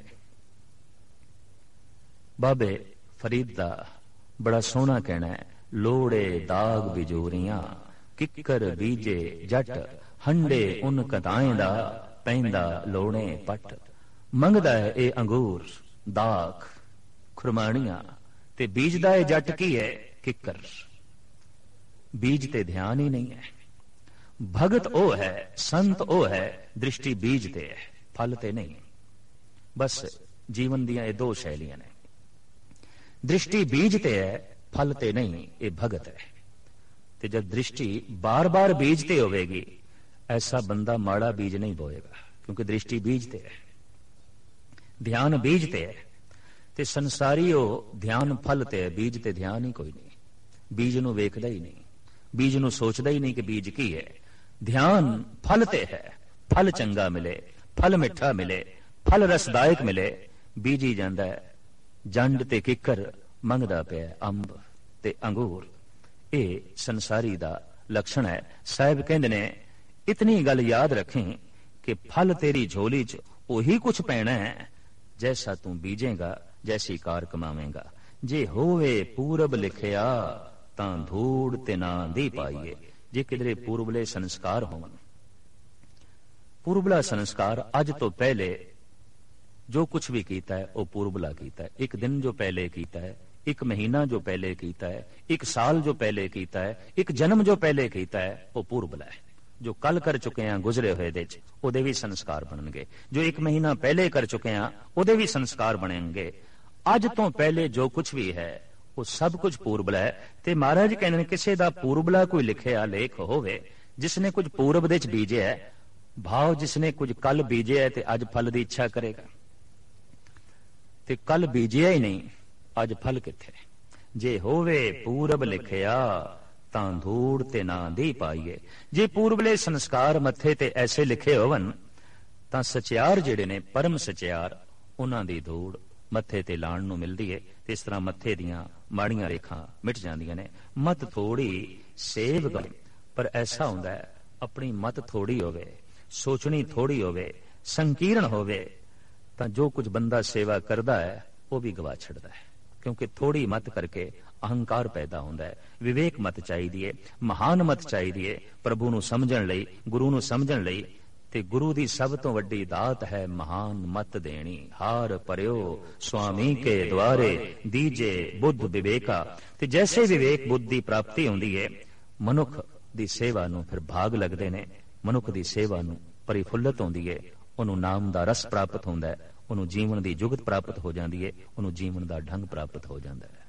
ਬਾਬੇ ਫਰੀਦ ਦਾ ਬੜਾ ਸੋਹਣਾ ਕਹਿਣਾ ਹੈ, ਲੋੜੇ ਦਾਗ ਬਿਜੋਰੀਆਂ, ਕਿੱਕਰ ਬੀਜੇ ਜੱਟ, ਹੰਡੇ ਉਨ ਕਤਾਏ ਦਾ, ਪੈਂਦਾ ਲੋੜੇ ਪੱਟ। ਮੰਗਦਾ ਹੈ ਇਹ ਅੰਗੂਰ, ਦਾਗ, ਖੁਰਮਾਣੀਆਂ, ਤੇ ਬੀਜਦਾ ਇਹ ਜੱਟ ਕੀ ਹੈ? ਕਿੱਕਰ। ਬੀਜ ਤੇ ਧਿਆਨ ਹੀ ਨਹੀਂ ਹੈ। ਭਗਤ ਉਹ ਹੈ, ਸੰਤ ਉਹ ਹੈ, ਦ੍ਰਿਸ਼ਟੀ ਬੀਜ ਤੇ ਹੈ, ਫਲ ਤੇ ਨਹੀਂ। ਬਸ ਜੀਵਨ ਦੀਆਂ ਇਹ ਦੋ ਸ਼ੈਲੀਆਂ ਨੇ, ਦ੍ਰਿਸ਼ਟੀ ਬੀਜ ਤੇ ਹੈ, ਫਲ ਤੇ ਨਹੀਂ। ਇਹ ਭਗਤ ਹੈ। ਤੇ ਜਦ ਦ੍ਰਿਸ਼ਟੀ ਬਾਰ-ਬਾਰ ਬੀਜ ਤੇ ਹੋਵੇਗੀ, ਐਸਾ ਬੰਦਾ ਮਾੜਾ ਬੀਜ ਨਹੀਂ ਬੋਏਗਾ, ਕਿਉਂਕਿ ਦ੍ਰਿਸ਼ਟੀ ਬੀਜ ਤੇ ਹੈ, ਧਿਆਨ ਬੀਜ ਤੇ ਹੈ। ਤੇ ਸੰਸਾਰੀ ਉਹ ਧਿਆਨ ਫਲ ਤੇ ਹੈ, ਬੀਜ ਤੇ ਧਿਆਨ ਹੀ ਕੋਈ ਨਹੀਂ। ਬੀਜ ਨੂੰ ਵੇਖਦਾ ਹੀ ਨਹੀਂ, ਬੀਜ ਨੂੰ ਸੋਚਦਾ ਹੀ ਨਹੀਂ ਕਿ ਬੀਜ ਕੀ ਹੈ। ਧਿਆਨ ਫਲ ਤੇ ਹੈ, ਫਲ ਚੰਗਾ ਮਿਲੇ, ਫਲ ਮਿੱਠਾ ਮਿਲੇ, ਫਲ ਰਸਦਾਇਕ ਮਿਲੇ, ਬੀਜੀ ਜਾਂਦਾ ਹੈ। ਜੰਡ ਤੇ ਕਿੱਕਰ ਮੰਗਦਾ ਪਿਆ ਅੰਬ ਤੇ ਅੰਗੂਰ। ਇਹ ਸੰਸਾਰੀ ਦਾ ਲੱਛਣ ਹੈ। ਸਾਹਿਬ ਕਹਿੰਦੇ ਨੇ, ਇਤਨੀ ਗੱਲ ਯਾਦ ਰੱਖੀ ਕਿ ਫਲ ਤੇਰੀ ਝੋਲੀ ਚ ਉਹੀ ਕੁਛ ਪੈਣਾ ਹੈ, ਜੈਸਾ ਤੂੰ ਬੀਜੇਗਾ, ਜੈਸੀ ਕਾਰ ਕਮਾਵੇਂਗਾ। ਜੇ ਹੋਵੇ ਪੂਰਬ ਲਿਖਿਆ, ਤਾਂ ਧੂੜ ਤੇ ਨਾ ਦੀ ਪਾਈਏ। ਜੇ ਕਿਧਰੇ ਪੂਰਬਲੇ ਸੰਸਕਾਰ ਹੋਣ, ਪੂਰਬਲਾ ਸੰਸਕਾਰ ਅੱਜ ਤੋਂ ਪਹਿਲੇ ਜੋ ਕੁਛ ਵੀ ਕੀਤਾ ਹੈ ਉਹ ਪੂਰਬਲਾ ਕੀਤਾ ਹੈ। ਇੱਕ ਦਿਨ ਜੋ ਪਹਿਲੇ ਕੀਤਾ ਹੈ, ਇੱਕ ਮਹੀਨਾ ਜੋ ਪਹਿਲੇ ਕੀਤਾ ਹੈ, ਇੱਕ ਸਾਲ ਜੋ ਪਹਿਲੇ ਕੀਤਾ ਹੈ, ਇੱਕ ਜਨਮ ਜੋ ਪਹਿਲੇ ਕੀਤਾ ਹੈ, ਉਹ ਪੂਰਬਲਾ ਹੈ। ਜੋ ਕੱਲ ਕਰ ਚੁੱਕੇ ਆ ਗੁਜ਼ਰੇ ਹੋਏ ਦੇ ਚ, ਉਹਦੇ ਵੀ ਸੰਸਕਾਰ ਬਣਨਗੇ। ਜੋ ਇੱਕ ਮਹੀਨਾ ਪਹਿਲੇ ਕਰ ਚੁੱਕੇ ਆ, ਉਹਦੇ ਵੀ ਸੰਸਕਾਰ ਬਣਨਗੇ। ਅੱਜ ਤੋਂ ਪਹਿਲੇ ਜੋ ਕੁਛ ਵੀ ਹੈ ਉਹ ਸਭ ਕੁਝ ਪੂਰਬਲਾ ਹੈ। ਤੇ ਮਹਾਰਾਜ ਕਹਿੰਦੇ ਨੇ, ਕਿਸੇ ਦਾ ਪੂਰਬਲਾ ਕੋਈ ਲਿਖਿਆ ਲੇਖ ਹੋਵੇ, ਜਿਸਨੇ ਕੁਝ ਪੂਰਬ ਦੇ ਚ ਬੀਜਿਆ ਹੈ, ਭਾਵ ਜਿਸਨੇ ਕੁਝ ਕੱਲ ਬੀਜਿਆ ਤੇ ਅੱਜ ਫਲ ਦੀ ਇੱਛਾ ਕਰੇਗਾ, ਤੇ ਕੱਲ ਬੀਜਿਆ ਹੀ ਨਹੀਂ, ਅੱਜ ਫਲ ਕਿੱਥੇ? ਜੇ ਹੋਵੇ ਪੂਰਬ ਲਿਖਿਆ, ਤਾਂ ਧੂੜ ਤੇ ਨਾ ਦੀ ਪਾਈਏ। ਜੇ ਪੂਰਬਲੇ ਸੰਸਕਾਰ ਮੱਥੇ ਤੇ ਐਸੇ ਲਿਖੇ ਹੋਵਨ, ਤਾਂ ਸਚਿਆਰ ਜਿਹੜੇ ਨੇ, ਪਰਮ ਸਚਿਆਰ, ਉਹਨਾਂ ਦੀ ਧੂੜ ਮੱਥੇ ਤੇ ਲਾਣ ਨੂੰ ਮਿਲਦੀ ਹੈ। ਤੇ ਇਸ ਤਰ੍ਹਾਂ ਮੱਥੇ ਦੀਆਂ ਮਾੜੀਆਂ ਰੇਖਾਂ ਮਿਟ ਜਾਂਦੀਆਂ ਨੇ। ਮਤ ਥੋੜੀ ਸੇਵ ਗਏ, ਪਰ ਐਸਾ ਹੁੰਦਾ ਹੈ, ਆਪਣੀ ਮਤ ਥੋੜੀ ਹੋਵੇ, ਸੋਚਣੀ ਥੋੜੀ ਹੋਵੇ, ਸੰਕੀਰਣ ਹੋਵੇ, ਤਾਂ ਜੋ ਕੁਝ ਬੰਦਾ ਸੇਵਾ ਕਰਦਾ ਹੈ ਉਹ ਵੀ ਗਵਾ ਛੱਡਦਾ ਹੈ। ਕਿਉਂਕਿ ਥੋੜੀ ਮਤ ਕਰਕੇ ਅਹੰਕਾਰ ਪੈਦਾ ਹੁੰਦਾ ਹੈ। ਵਿਵੇਕ ਮਤ ਚਾਹੀਦੀ ਹੈ, ਮਹਾਨ ਮਤ ਚਾਹੀਦੀ ਹੈ, ਪ੍ਰਭੂ ਨੂੰ ਸਮਝਣ ਲਈ, ਗੁਰੂ ਨੂੰ ਸਮਝਣ ਲਈ। ਤੇ ਗੁਰੂ ਦੀ ਸਭ ਤੋਂ ਵੱਡੀ ਦਾਤ ਹੈ ਮਹਾਨ ਮਤ ਦੇਣੀ। ਹਾਰ ਪਰਿਓ ਸੁਆਮੀ ਕੇ ਦੁਆਰੇ, ਦੀਜੇ ਬੁੱਧ ਵਿਵੇਕਾ। ਤੇ ਜੈਸੇ ਵਿਵੇਕ ਬੁੱਧ ਦੀ ਪ੍ਰਾਪਤੀ ਹੁੰਦੀ ਹੈ, ਮਨੁੱਖ ਦੀ ਸੇਵਾ ਨੂੰ ਫਿਰ ਭਾਗ ਲੱਗਦੇ ਨੇ, ਮਨੁੱਖ ਦੀ ਸੇਵਾ ਨੂੰ ਪਰਿਫੁੱਲਤ ਹੁੰਦੀ ਹੈ, ਉਹਨੂੰ ਨਾਮ ਦਾ ਰਸ ਪ੍ਰਾਪਤ ਹੁੰਦਾ ਹੈ, ਉਹਨੂੰ ਜੀਵਨ ਦੀ ਜੁਗਤ ਪ੍ਰਾਪਤ ਹੋ ਜਾਂਦੀ ਹੈ, ਉਹਨੂੰ ਜੀਵਨ ਦਾ ਢੰਗ ਪ੍ਰਾਪਤ ਹੋ ਜਾਂਦਾ ਹੈ।